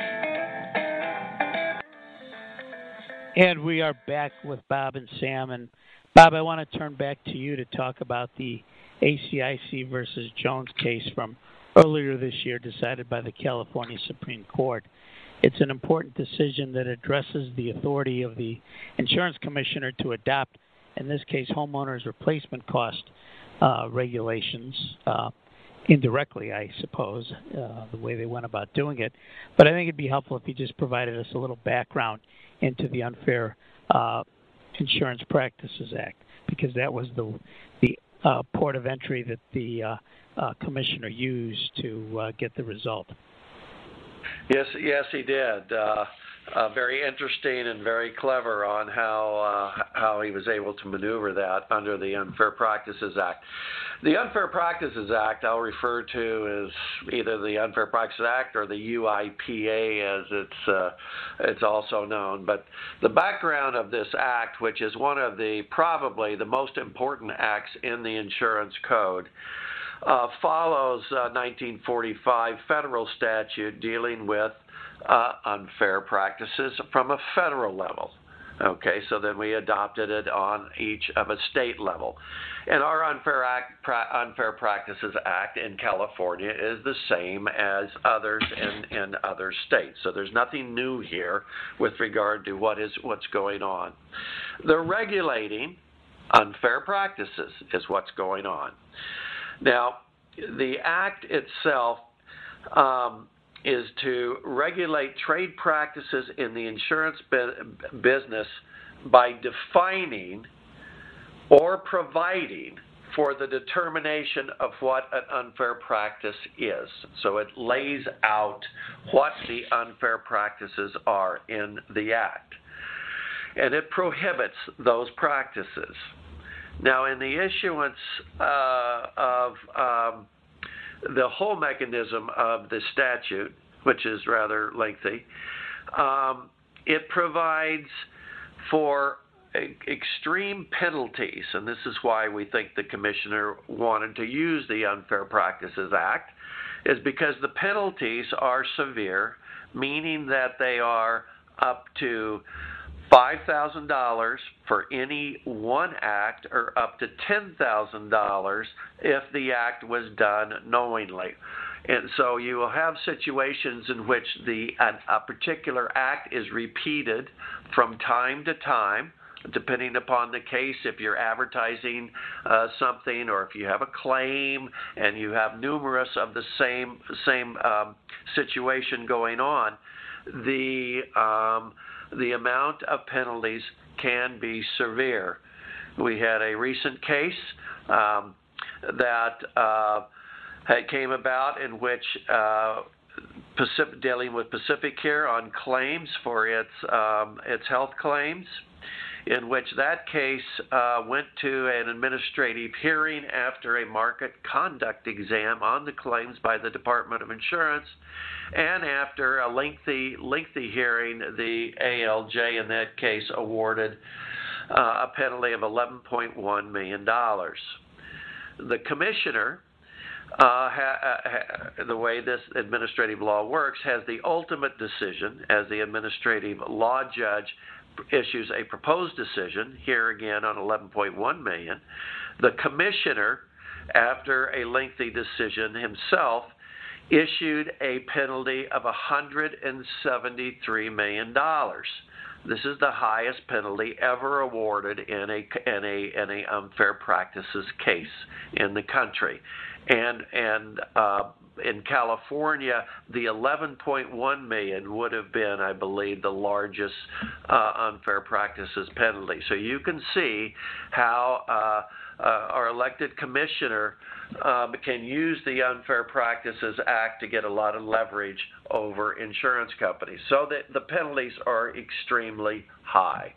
And we are back with Bob and Sam. And Bob, I want to turn back to you to talk about the A C I C versus Jones case from earlier this year decided by the California Supreme Court. It's an important decision that addresses the authority of the insurance commissioner to adopt, in this case, homeowners' replacement cost uh, regulations, uh, indirectly, I suppose, uh, the way they went about doing it. But I think it'd be helpful if you just provided us a little background into the Unfair uh, Insurance Practices Act, because that was the the uh, port of entry that the uh, uh, commissioner used to uh, get the result. Yes, yes, he did. Uh, uh, very interesting and very clever on how uh, how he was able to maneuver that under the Unfair Practices Act. The Unfair Practices Act I'll refer to as either the Unfair Practices Act or the U I P A, as it's uh, it's also known. But the background of this act, which is one of the probably the most important acts in the insurance code, Uh, follows uh, nineteen forty-five federal statute dealing with uh, unfair practices from a federal level. Okay, so then we adopted it on each of a state level. And our Unfair, Act, pra- Unfair Practices Act in California is the same as others in, in other states. So there's nothing new here with regard to what is what's going on. The regulating unfair practices is what's going on. Now, the Act itself um, is to regulate trade practices in the insurance bu- business by defining or providing for the determination of what an unfair practice is. So it lays out what the unfair practices are in the Act. And it prohibits those practices. Now, in the issuance uh, of um, the whole mechanism of the statute, which is rather lengthy, um, it provides for e- extreme penalties, and this is why we think the commissioner wanted to use the Unfair Practices Act, is because the penalties are severe, meaning that they are up to five thousand dollars for any one act, or up to ten thousand dollars if the act was done knowingly. And so you will have situations in which the a, a particular act is repeated from time to time, depending upon the case. If you're advertising uh, something, or if you have a claim and you have numerous of the same same um, situation going on, the um, the amount of penalties can be severe. We had a recent case um, that uh, had came about in which uh, Pacific, dealing with Pacific Care on claims for its um, its health claims, in which that case uh, went to an administrative hearing after a market conduct exam on the claims by the Department of Insurance. And after a lengthy, lengthy hearing, the A L J in that case awarded uh, a penalty of eleven point one million dollars. The commissioner, uh, ha, ha, the way this administrative law works, has the ultimate decision as the administrative law judge issues a proposed decision, here again on eleven point one million dollars. The commissioner, after a lengthy decision himself, issued a penalty of one hundred seventy-three million dollars. This is the highest penalty ever awarded in a in a in a unfair practices case in the country, and and uh, in California, the eleven point one million dollars would have been, I believe, the largest uh, unfair practices penalty. So you can see how uh, uh, our elected commissioner Uh, can use the Unfair Practices Act to get a lot of leverage over insurance companies. So that the penalties are extremely high.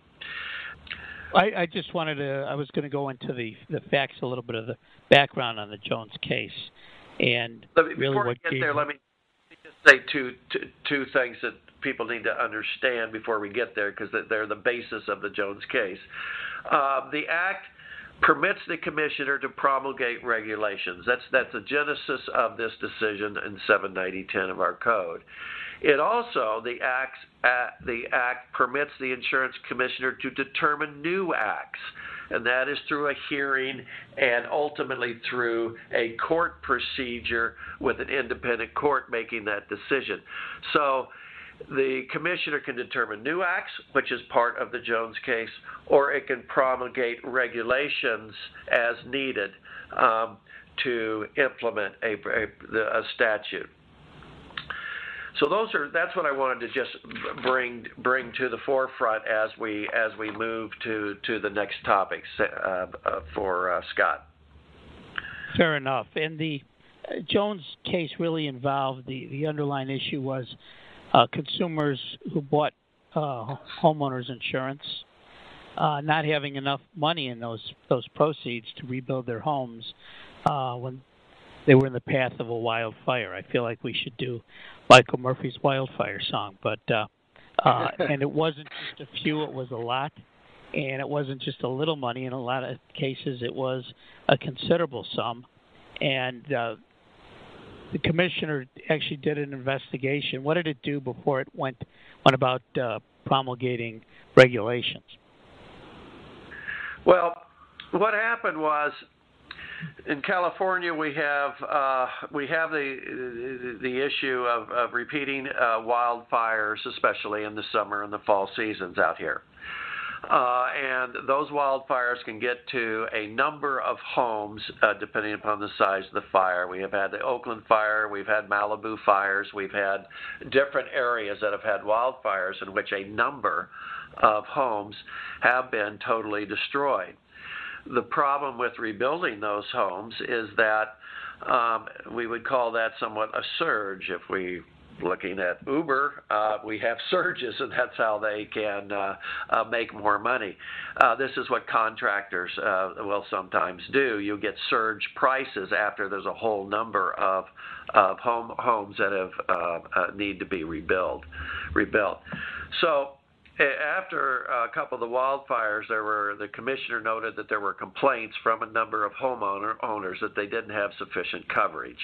I, I just wanted to, I was going to go into the, the facts, a little bit of the background on the Jones case. And let me, really before what we get gave there, let me just say two, two, two things that people need to understand before we get there, because they're the basis of the Jones case. Uh, the Act permits the commissioner to promulgate regulations. That's that's the genesis of this decision in seven ninety ten of our code. It also, the act, uh, the act permits the insurance commissioner to determine new acts, and that is through a hearing and ultimately through a court procedure with an independent court making that decision. So the commissioner can determine new acts, which is part of the Jones case, or it can promulgate regulations as needed um, to implement a, a, a statute. So those are that's what I wanted to just bring bring to the forefront as we as we move to, to the next topics uh, uh, for uh, Scott. Fair enough. And the uh, Jones case really involved the, the underlying issue was uh, consumers who bought uh, homeowners insurance uh, not having enough money in those those proceeds to rebuild their homes uh, when they were in the path of a wildfire. I feel like we should do Michael Murphy's Wildfire song, but uh, uh, and it wasn't just a few; it was a lot, and it wasn't just a little money. In a lot of cases, it was a considerable sum, and uh, the commissioner actually did an investigation. What did it do before it went went about uh, promulgating regulations? Well, what happened was, in California, we have uh, we have the the issue of, of repeating uh, wildfires, especially in the summer and the fall seasons out here. Uh, and those wildfires can get to a number of homes uh, depending upon the size of the fire. We have had the Oakland fire, we've had Malibu fires, we've had different areas that have had wildfires in which a number of homes have been totally destroyed. The problem with rebuilding those homes is that um, we would call that somewhat a surge. If we looking at Uber, uh, we have surges, and that's how they can uh, uh, make more money. Uh, this is what contractors uh, will sometimes do. You get surge prices after there's a whole number of of home homes that have uh, uh, need to be rebuilt. Rebuilt. So. After a couple of the wildfires, there were the commissioner noted that there were complaints from a number of homeowner owners that they didn't have sufficient coverage.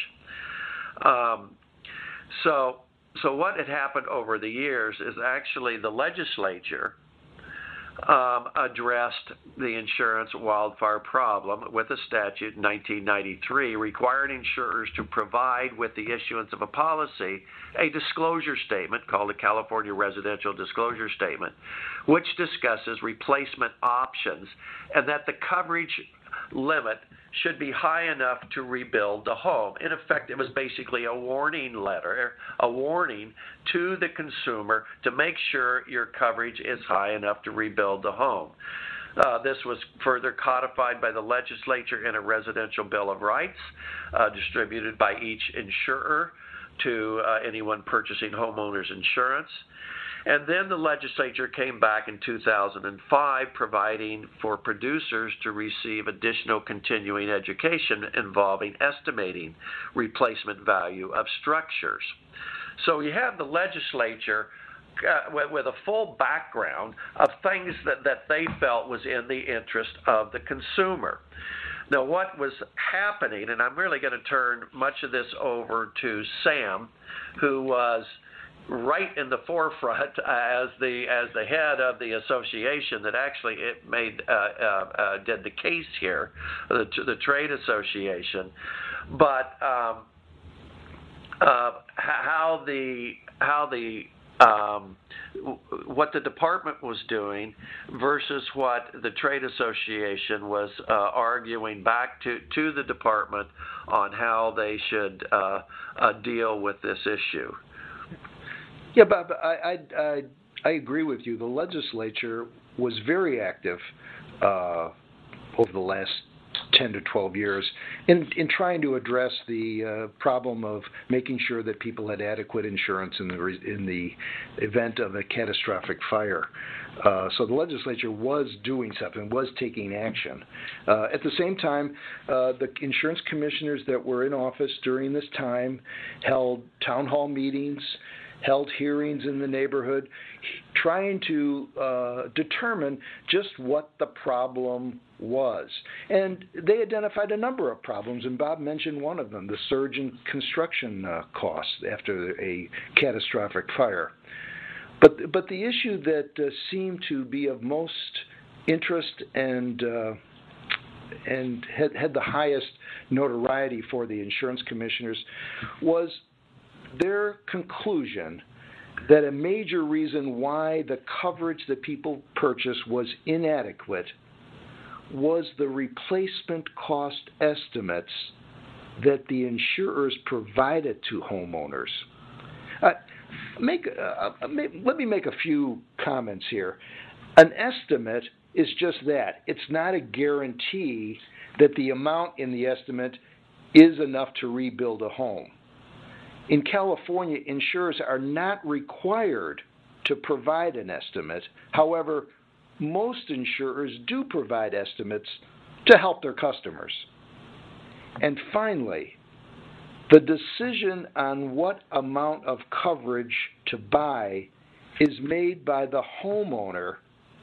Um, so, so what had happened over the years is actually the legislature um, addressed the insurance wildfire problem with a statute in nineteen ninety-three requiring insurers to provide with the issuance of a policy a disclosure statement called the California Residential Disclosure Statement, which discusses replacement options and that the coverage limit should be high enough to rebuild the home. In effect, it was basically a warning letter, a warning to the consumer to make sure your coverage is high enough to rebuild the home. Uh, this was further codified by the legislature in a residential bill of rights uh, distributed by each insurer to uh, anyone purchasing homeowners insurance. And then the legislature came back in two thousand five providing for producers to receive additional continuing education involving estimating replacement value of structures. So you have the legislature uh, with, with a full background of things that, that they felt was in the interest of the consumer. Now, what was happening, and I'm really going to turn much of this over to Sam, who was right in the forefront as the as the head of the association that actually it made uh, uh, uh, did the case here, the, the trade association, but um, uh, how the how the um, what the department was doing versus what the trade association was uh, arguing back to, to the department on how they should uh, uh, deal with this issue. Yeah, Bob, I, I, I, I agree with you. The legislature was very active uh, over the last ten to twelve years in, in trying to address the uh, problem of making sure that people had adequate insurance in the, in the event of a catastrophic fire. Uh, so the legislature was doing something, was taking action. Uh, at the same time, uh, the insurance commissioners that were in office during this time held town hall meetings, held hearings in the neighborhood, trying to uh, determine just what the problem was. And they identified a number of problems, and Bob mentioned one of them, the surge in construction uh, costs after a catastrophic fire. But, but the issue that uh, seemed to be of most interest and uh, and had, had the highest notoriety for the insurance commissioners was their conclusion that a major reason why the coverage that people purchased was inadequate was the replacement cost estimates that the insurers provided to homeowners. Uh, make, uh, let me make a few comments here. An estimate is just that. It's not a guarantee that the amount in the estimate is enough to rebuild a home. In California, insurers are not required to provide an estimate. However, most insurers do provide estimates to help their customers. And finally, the decision on what amount of coverage to buy is made by the homeowner,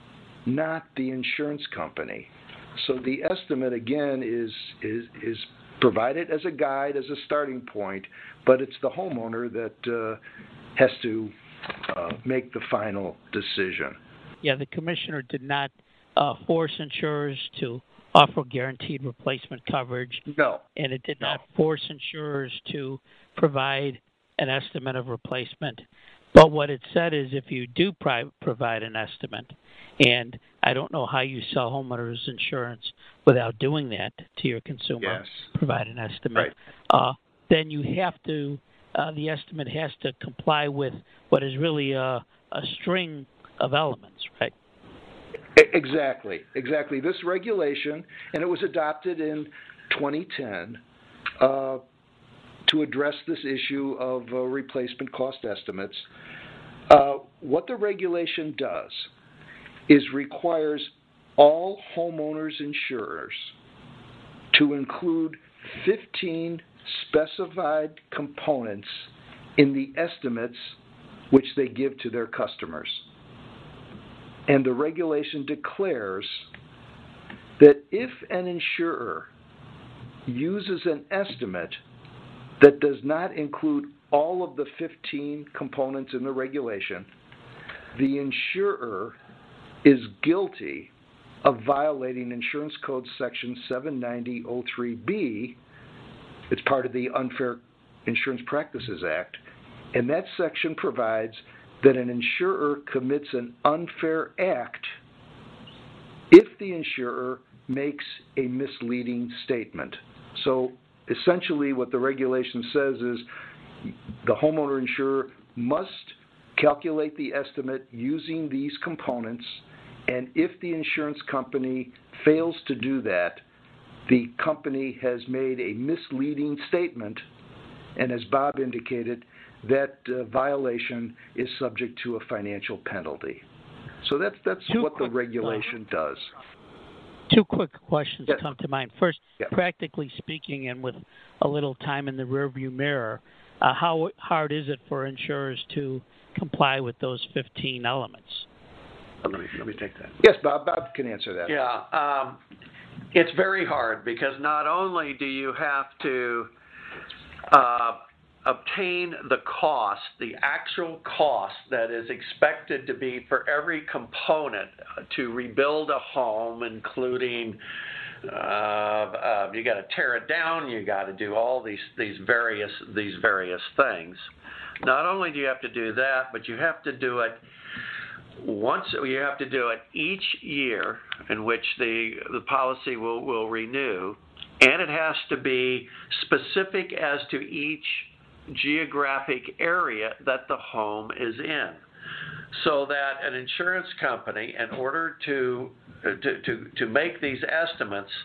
not the insurance company. So the estimate, again, is is is provided as a guide, as a starting point, but it's the homeowner that uh, has to uh, make the final decision. Yeah, the commissioner did not uh, force insurers to offer guaranteed replacement coverage. No. And it did no. not force insurers to provide an estimate of replacement. But what it said is if you do pri- provide an estimate, and I don't know how you sell homeowners insurance without doing that to your consumer, yes. provide an estimate, right. uh, then you have to, uh, the estimate has to comply with what is really a, a string of elements, right? Exactly, exactly. This regulation, and it was adopted in twenty ten uh, to address this issue of uh, replacement cost estimates. Uh, what the regulation does is requires all homeowners insurers to include fifteen specified components in the estimates which they give to their customers. And the regulation declares that if an insurer uses an estimate that does not include all of the fifteen components in the regulation, the insurer is guilty of violating Insurance Code Section seven ninety oh three B. It's part of the Unfair Insurance Practices Act, and that section provides that an insurer commits an unfair act if the insurer makes a misleading statement. So essentially what the regulation says is the homeowner insurer must calculate the estimate using these components, and if the insurance company fails to do that, the company has made a misleading statement, and as Bob indicated, that uh, violation is subject to a financial penalty. So that's that's Two what quick, the regulation uh, does. Two quick questions yes. come to mind. First, yes. practically speaking, and with a little time in the rearview mirror, uh, how hard is it for insurers to comply with those fifteen elements? Let me, let me take that. Yes, Bob. Bob can answer that. Yeah, um, it's very hard because not only do you have to uh, obtain the cost, the actual cost that is expected to be for every component to rebuild a home, including uh, uh, you got to tear it down, you got to do all these these various these various things. Not only do you have to do that, but you have to do it once. You have to do it each year in which the the policy will will renew, and it has to be specific as to each geographic area that the home is in, so that an insurance company, in order to to to, to make these estimates,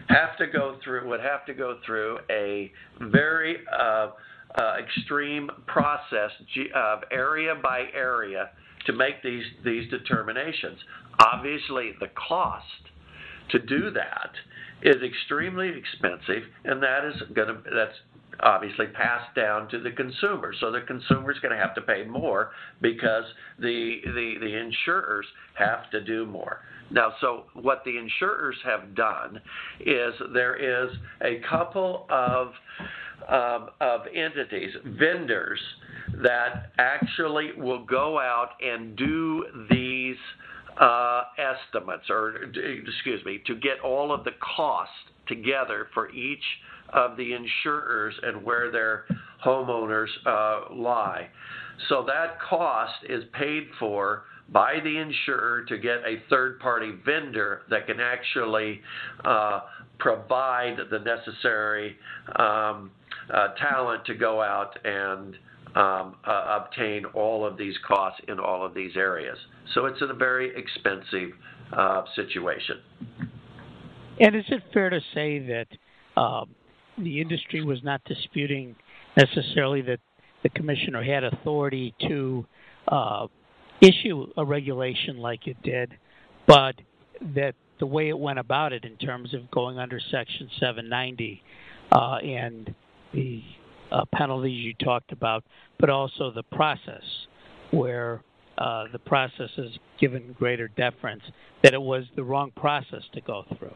have to go through would have to go through a very uh, uh, extreme process of area by area to make these these determinations. Obviously, the cost to do that is extremely expensive, and that is going to that's obviously passed down to the consumer. So the consumer is going to have to pay more because the the the insurers have to do more. Now, so what the insurers have done is there is a couple of um, of entities, vendors, that actually will go out and do these uh, estimates, or excuse me, to get all of the costs together for each of the insurers and where their homeowners uh, lie. So that cost is paid for by the insurer to get a third-party vendor that can actually uh, provide the necessary um, uh, talent to go out and um, uh, obtain all of these costs in all of these areas. So it's a very expensive uh, situation. And is it fair to say that um, the industry was not disputing necessarily that the commissioner had authority to uh, issue a regulation like it did, but that the way it went about it in terms of going under Section seven ninety uh, and the uh, penalties you talked about, but also the process where uh, the process is given greater deference, that it was the wrong process to go through?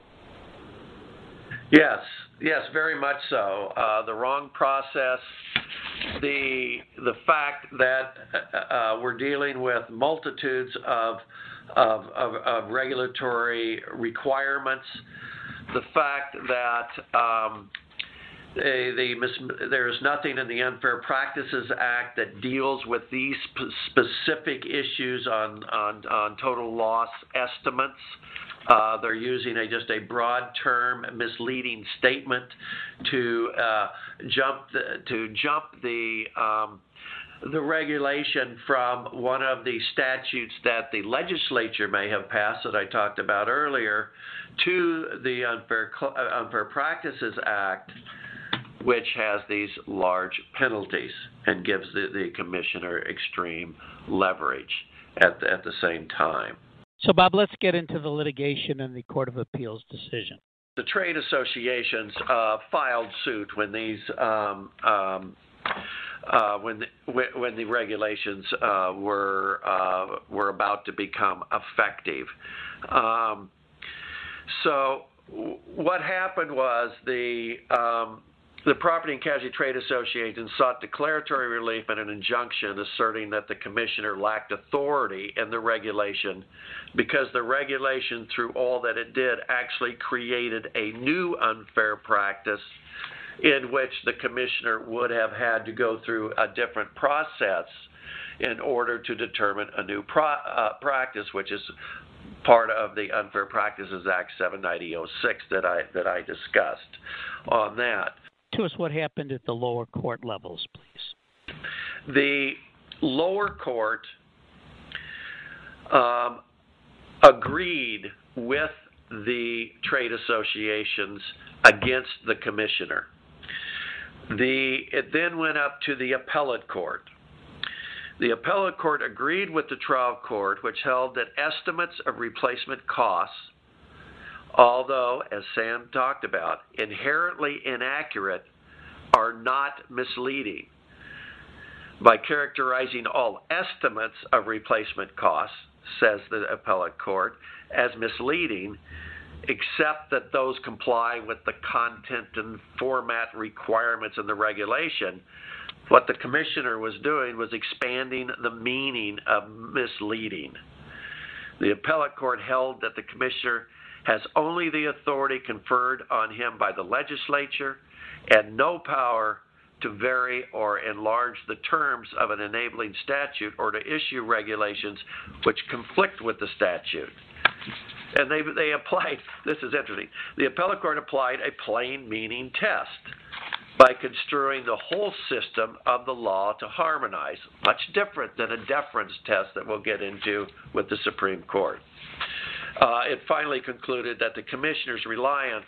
Yes, yes, very much so. Uh, the wrong process, the the fact that uh, we're dealing with multitudes of of, of of regulatory requirements, the fact that um, the, the there's nothing in the Unfair Practices Act that deals with these sp- specific issues on on, on total loss estimates. Uh, they're using a, just a broad term, misleading statement to uh, jump the, to jump the um, the regulation from one of the statutes that the legislature may have passed that I talked about earlier to the Unfair Unfair Practices Act, which has these large penalties and gives the, the commissioner extreme leverage at the, at the same time. So, Bob, let's get into the litigation and the Court of Appeals decision. The trade associations uh, filed suit when these um, um, uh, when the, when the regulations uh, were uh, were about to become effective. Um, so, w- what happened was the um, The Property and Casualty Trade Association sought declaratory relief and an injunction asserting that the commissioner lacked authority in the regulation because the regulation, through all that it did, actually created a new unfair practice in which the commissioner would have had to go through a different process in order to determine a new pro- uh, practice, which is part of the Unfair Practices Act seven ninety oh six that I that I discussed on that. To us what happened at the lower court levels, please. The lower court um, agreed with the trade associations against the commissioner. The, it then went up to the appellate court. The appellate court agreed with the trial court, which held that estimates of replacement costs, although, as Sam talked about, inherently inaccurate, are not misleading. By characterizing all estimates of replacement costs, says the appellate court, as misleading, except that those comply with the content and format requirements in the regulation, what the commissioner was doing was expanding the meaning of misleading. The appellate court held that the commissioner has only the authority conferred on him by the legislature and no power to vary or enlarge the terms of an enabling statute or to issue regulations which conflict with the statute. And they they applied, this is interesting, the appellate court applied a plain meaning test by construing the whole system of the law to harmonize, much different than a deference test that we'll get into with the Supreme Court. uh, it finally concluded that the commissioner's reliance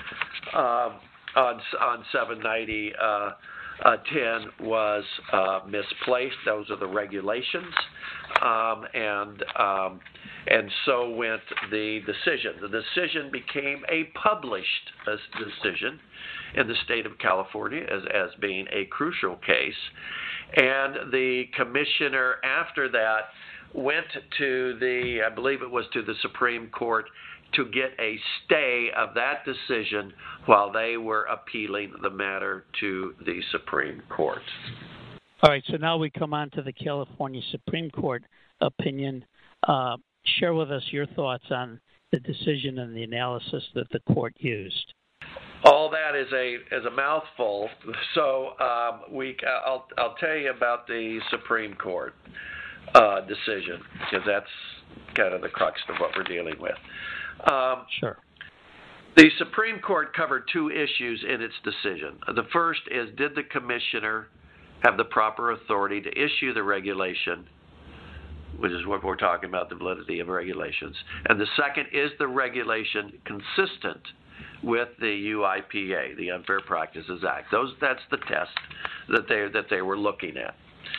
uh, on on seven ninety uh, uh, ten was uh, misplaced. Those are the regulations, um, and um, and so went the decision. The decision became a published uh, decision in the state of California as as being a crucial case, and the commissioner after that went to the, I believe it was to the Supreme Court, to get a stay of that decision while they were appealing the matter to the Supreme Court. All right, so now we come on to the California Supreme Court opinion. Uh, share with us your thoughts on the decision and the analysis that the court used. All that is a is a mouthful. So um, we, I'll I'll tell you about the Supreme Court uh, decision, because that's kind of the crux of what we're dealing with. Um, sure. The Supreme Court covered two issues in its decision. The first is, did the commissioner have the proper authority to issue the regulation, which is what we're talking about, the validity of regulations. And the second, is the regulation consistent with the U I P A, the Unfair Practices Act? Those, that's the test that they that they were looking at.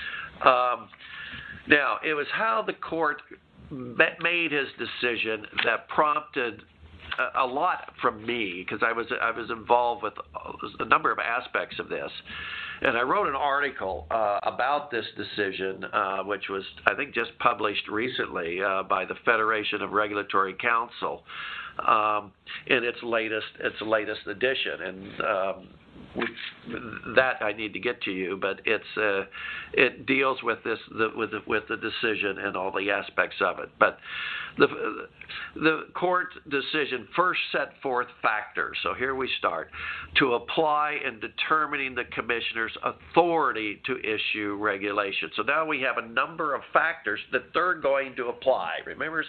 Um, now, it was how the court made his decision that prompted a lot from me, because I was I was involved with a number of aspects of this, and I wrote an article uh, about this decision, uh, which was I think just published recently uh, by the Federation of Regulatory Counsel um, in its latest its latest edition, and um, we, that I need to get to you, but it's uh, it deals with this the, with the, with the decision and all the aspects of it, but. The, the court decision first set forth factors. So here we start. To apply in determining the commissioner's authority to issue regulation. So now we have a number of factors that they're going to apply. Remember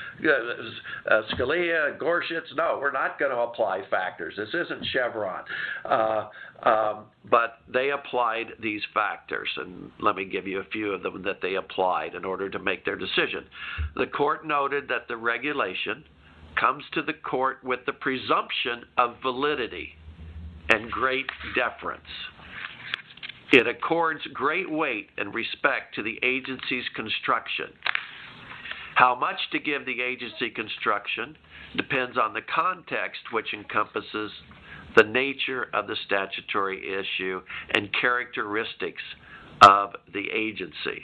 uh, Scalia, Gorsuch? No, we're not going to apply factors. This isn't Chevron. Uh, um, but they applied these factors, and let me give you a few of them that they applied in order to make their decision. The court noted that the regulation comes to the court with the presumption of validity and great deference. It accords great weight and respect to the agency's construction. How much to give the agency construction depends on the context, which encompasses the nature of the statutory issue and characteristics of the agency.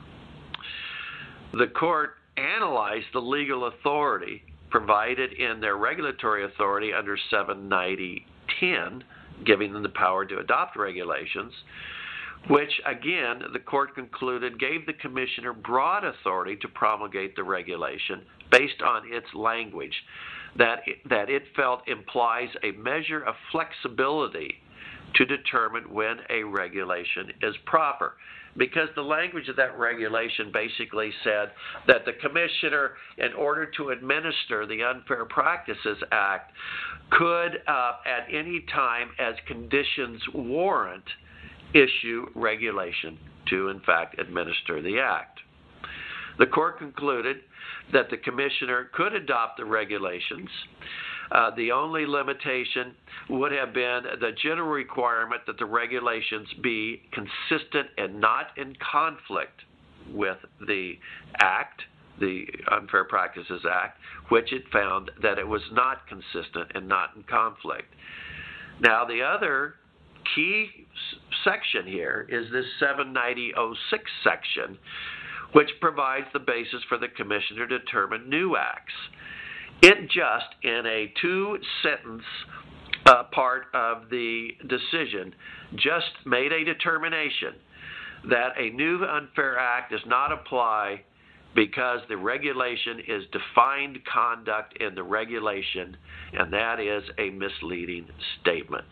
The court analyzed the legal authority provided in their regulatory authority under seven ninety ten, giving them the power to adopt regulations, which, again, the court concluded gave the commissioner broad authority to promulgate the regulation based on its language, that it, that it felt implies a measure of flexibility to determine when a regulation is proper. Because the language of that regulation basically said that the commissioner, in order to administer the Unfair Practices Act, could, uh, at any time as conditions warrant, issue regulation to, in fact, administer the act. The court concluded that the commissioner could adopt the regulations. Uh, the only limitation would have been the general requirement that the regulations be consistent and not in conflict with the Act, the Unfair Practices Act, which it found that it was not consistent and not in conflict. Now, the other key s- section here is this seven ninety oh six section, which provides the basis for the commissioner to determine new acts. It just, in a two-sentence uh, part of the decision, just made a determination that a new unfair act does not apply because the regulation is defined conduct in the regulation, and that is a misleading statement.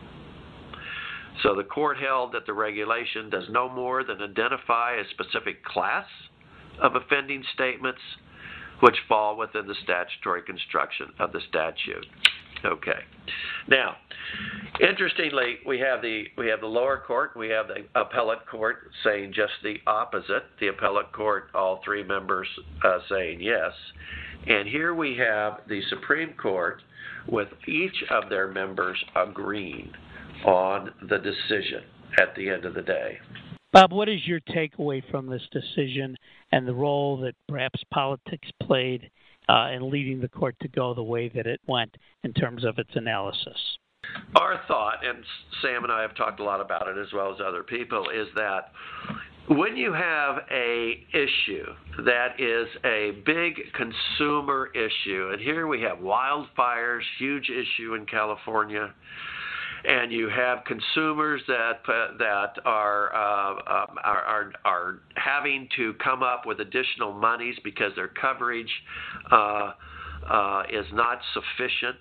So the court held that the regulation does no more than identify a specific class of offending statements which fall within the statutory construction of the statute. Okay. Now, interestingly, we have the we have the lower court, we have the appellate court saying just the opposite. The appellate court, all three members uh, saying yes, And here we have the Supreme Court with each of their members agreeing on the decision at the end of the day. Bob, what is your takeaway from this decision and the role that perhaps politics played uh, in leading the court to go the way that it went in terms of its analysis? Our thought, and Sam and I have talked a lot about it as well as other people, is that when you have a issue that is a big consumer issue, and here we have wildfires, huge issue in California, and you have consumers that uh, that are, uh, um, are are are having to come up with additional monies because their coverage uh, uh, is not sufficient,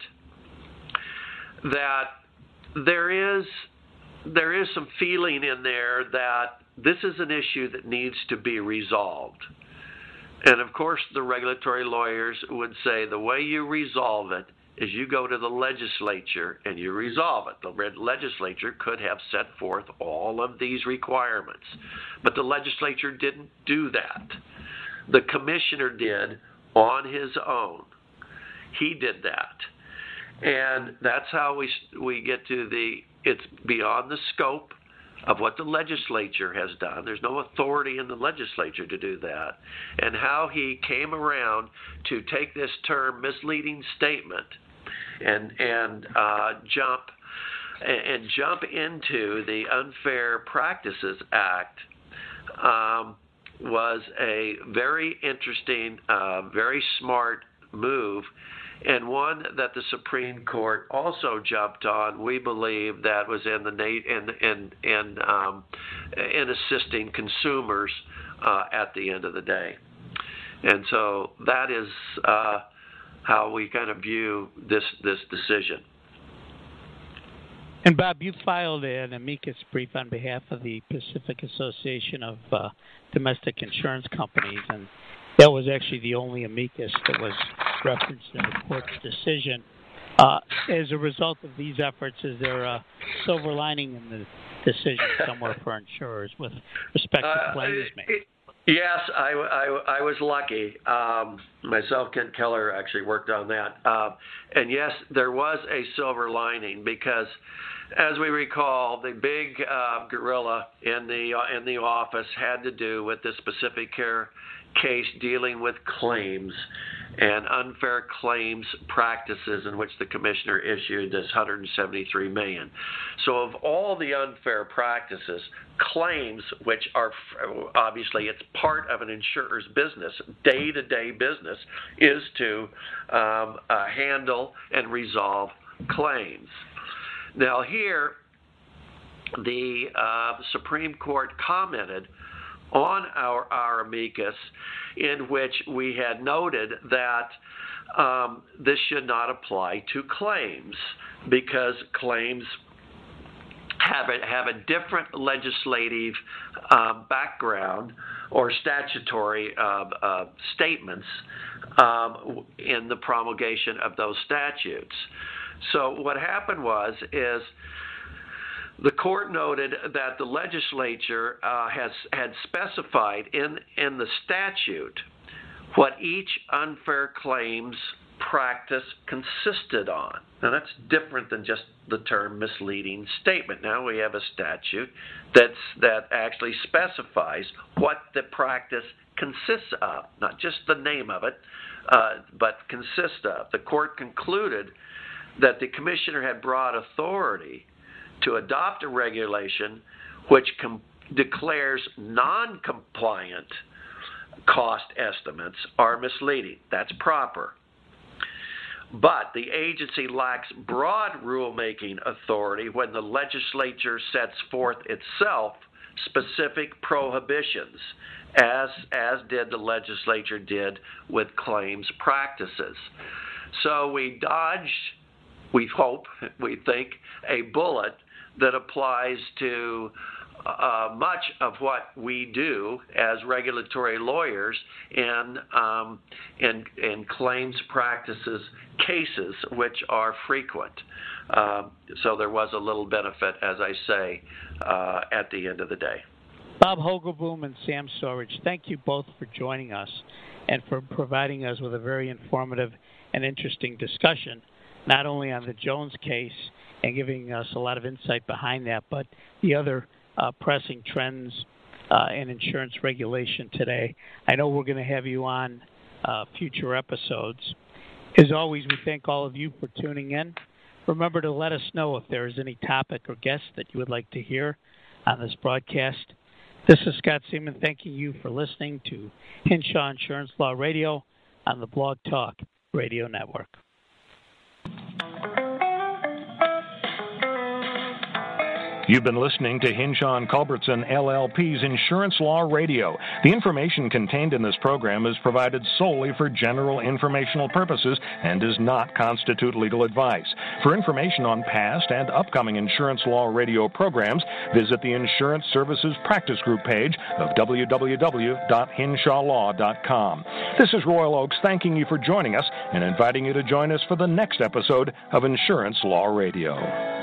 that there is there is some feeling in there that this is an issue that needs to be resolved. And of course, the regulatory lawyers would say the way you resolve it is you go to the legislature and you resolve it. The legislature could have set forth all of these requirements, but the legislature didn't do that. The commissioner did on his own. He did that. And that's how we we get to the, it's beyond the scope of what the legislature has done. There's no authority in the legislature to do that. And how he came around to take this term misleading statement and and uh, jump and jump into the Unfair Practices Act um, was a very interesting, uh, very smart move, and one that the Supreme Court also jumped on. We believe that was in the in in in um, in assisting consumers uh, at the end of the day, and so that is uh, how we kind of view this this decision. And Bob, you filed an amicus brief on behalf of the Pacific Association of uh, Domestic Insurance Companies, and that was actually the only amicus that was referenced in the court's decision. Uh, as a result of these efforts, is there a silver lining in the decision somewhere for insurers with respect to uh, claims made? It, yes, I, I, I was lucky. Um, myself, Kent Keller, actually worked on that. Uh, and yes, there was a silver lining because, as we recall, the big uh, gorilla in the uh, in the office had to do with the Pacific Care case dealing with claims and unfair claims practices in which the commissioner issued this one hundred seventy-three million dollars. So of all the unfair practices, claims, which are obviously it's part of an insurer's business, day-to-day business, is to um, uh, handle and resolve claims. Now here, the uh, Supreme Court commented on our, our amicus, in which we had noted that um, this should not apply to claims because claims have a, have a different legislative uh, background or statutory uh, uh, statements um, in the promulgation of those statutes. So what happened was is the court noted that the legislature uh, has had specified in, in the statute what each unfair claims practice consisted on. Now that's different than just the term misleading statement. Now we have a statute that's, that actually specifies what the practice consists of, not just the name of it, uh, but consists of. The court concluded that the commissioner had broad authority to adopt a regulation which com- declares non-compliant cost estimates are misleading. That's proper. But the agency lacks broad rulemaking authority when the legislature sets forth itself specific prohibitions, as, as did the legislature did with claims practices. So we dodged, we hope, we think, a bullet that applies to uh, much of what we do as regulatory lawyers in, um, in, in claims practices cases, which are frequent. Um, so there was a little benefit, as I say, uh, at the end of the day. Bob Hogelboom and Sam Storage, thank you both for joining us and for providing us with a very informative and interesting discussion, not only on the Jones case and giving us a lot of insight behind that, but the other uh, pressing trends uh, in insurance regulation today. I know we're going to have you on uh, future episodes. As always, we thank all of you for tuning in. Remember to let us know if there is any topic or guest that you would like to hear on this broadcast. This is Scott Seaman thanking you for listening to Hinshaw Insurance Law Radio on the Blog Talk Radio Network. You've been listening to Hinshaw and Culbertson L L P's Insurance Law Radio. The information contained in this program is provided solely for general informational purposes and does not constitute legal advice. For information on past and upcoming Insurance Law Radio programs, visit the Insurance Services Practice Group page of w w w dot hinshaw law dot com. This is Royal Oaks thanking you for joining us and inviting you to join us for the next episode of Insurance Law Radio.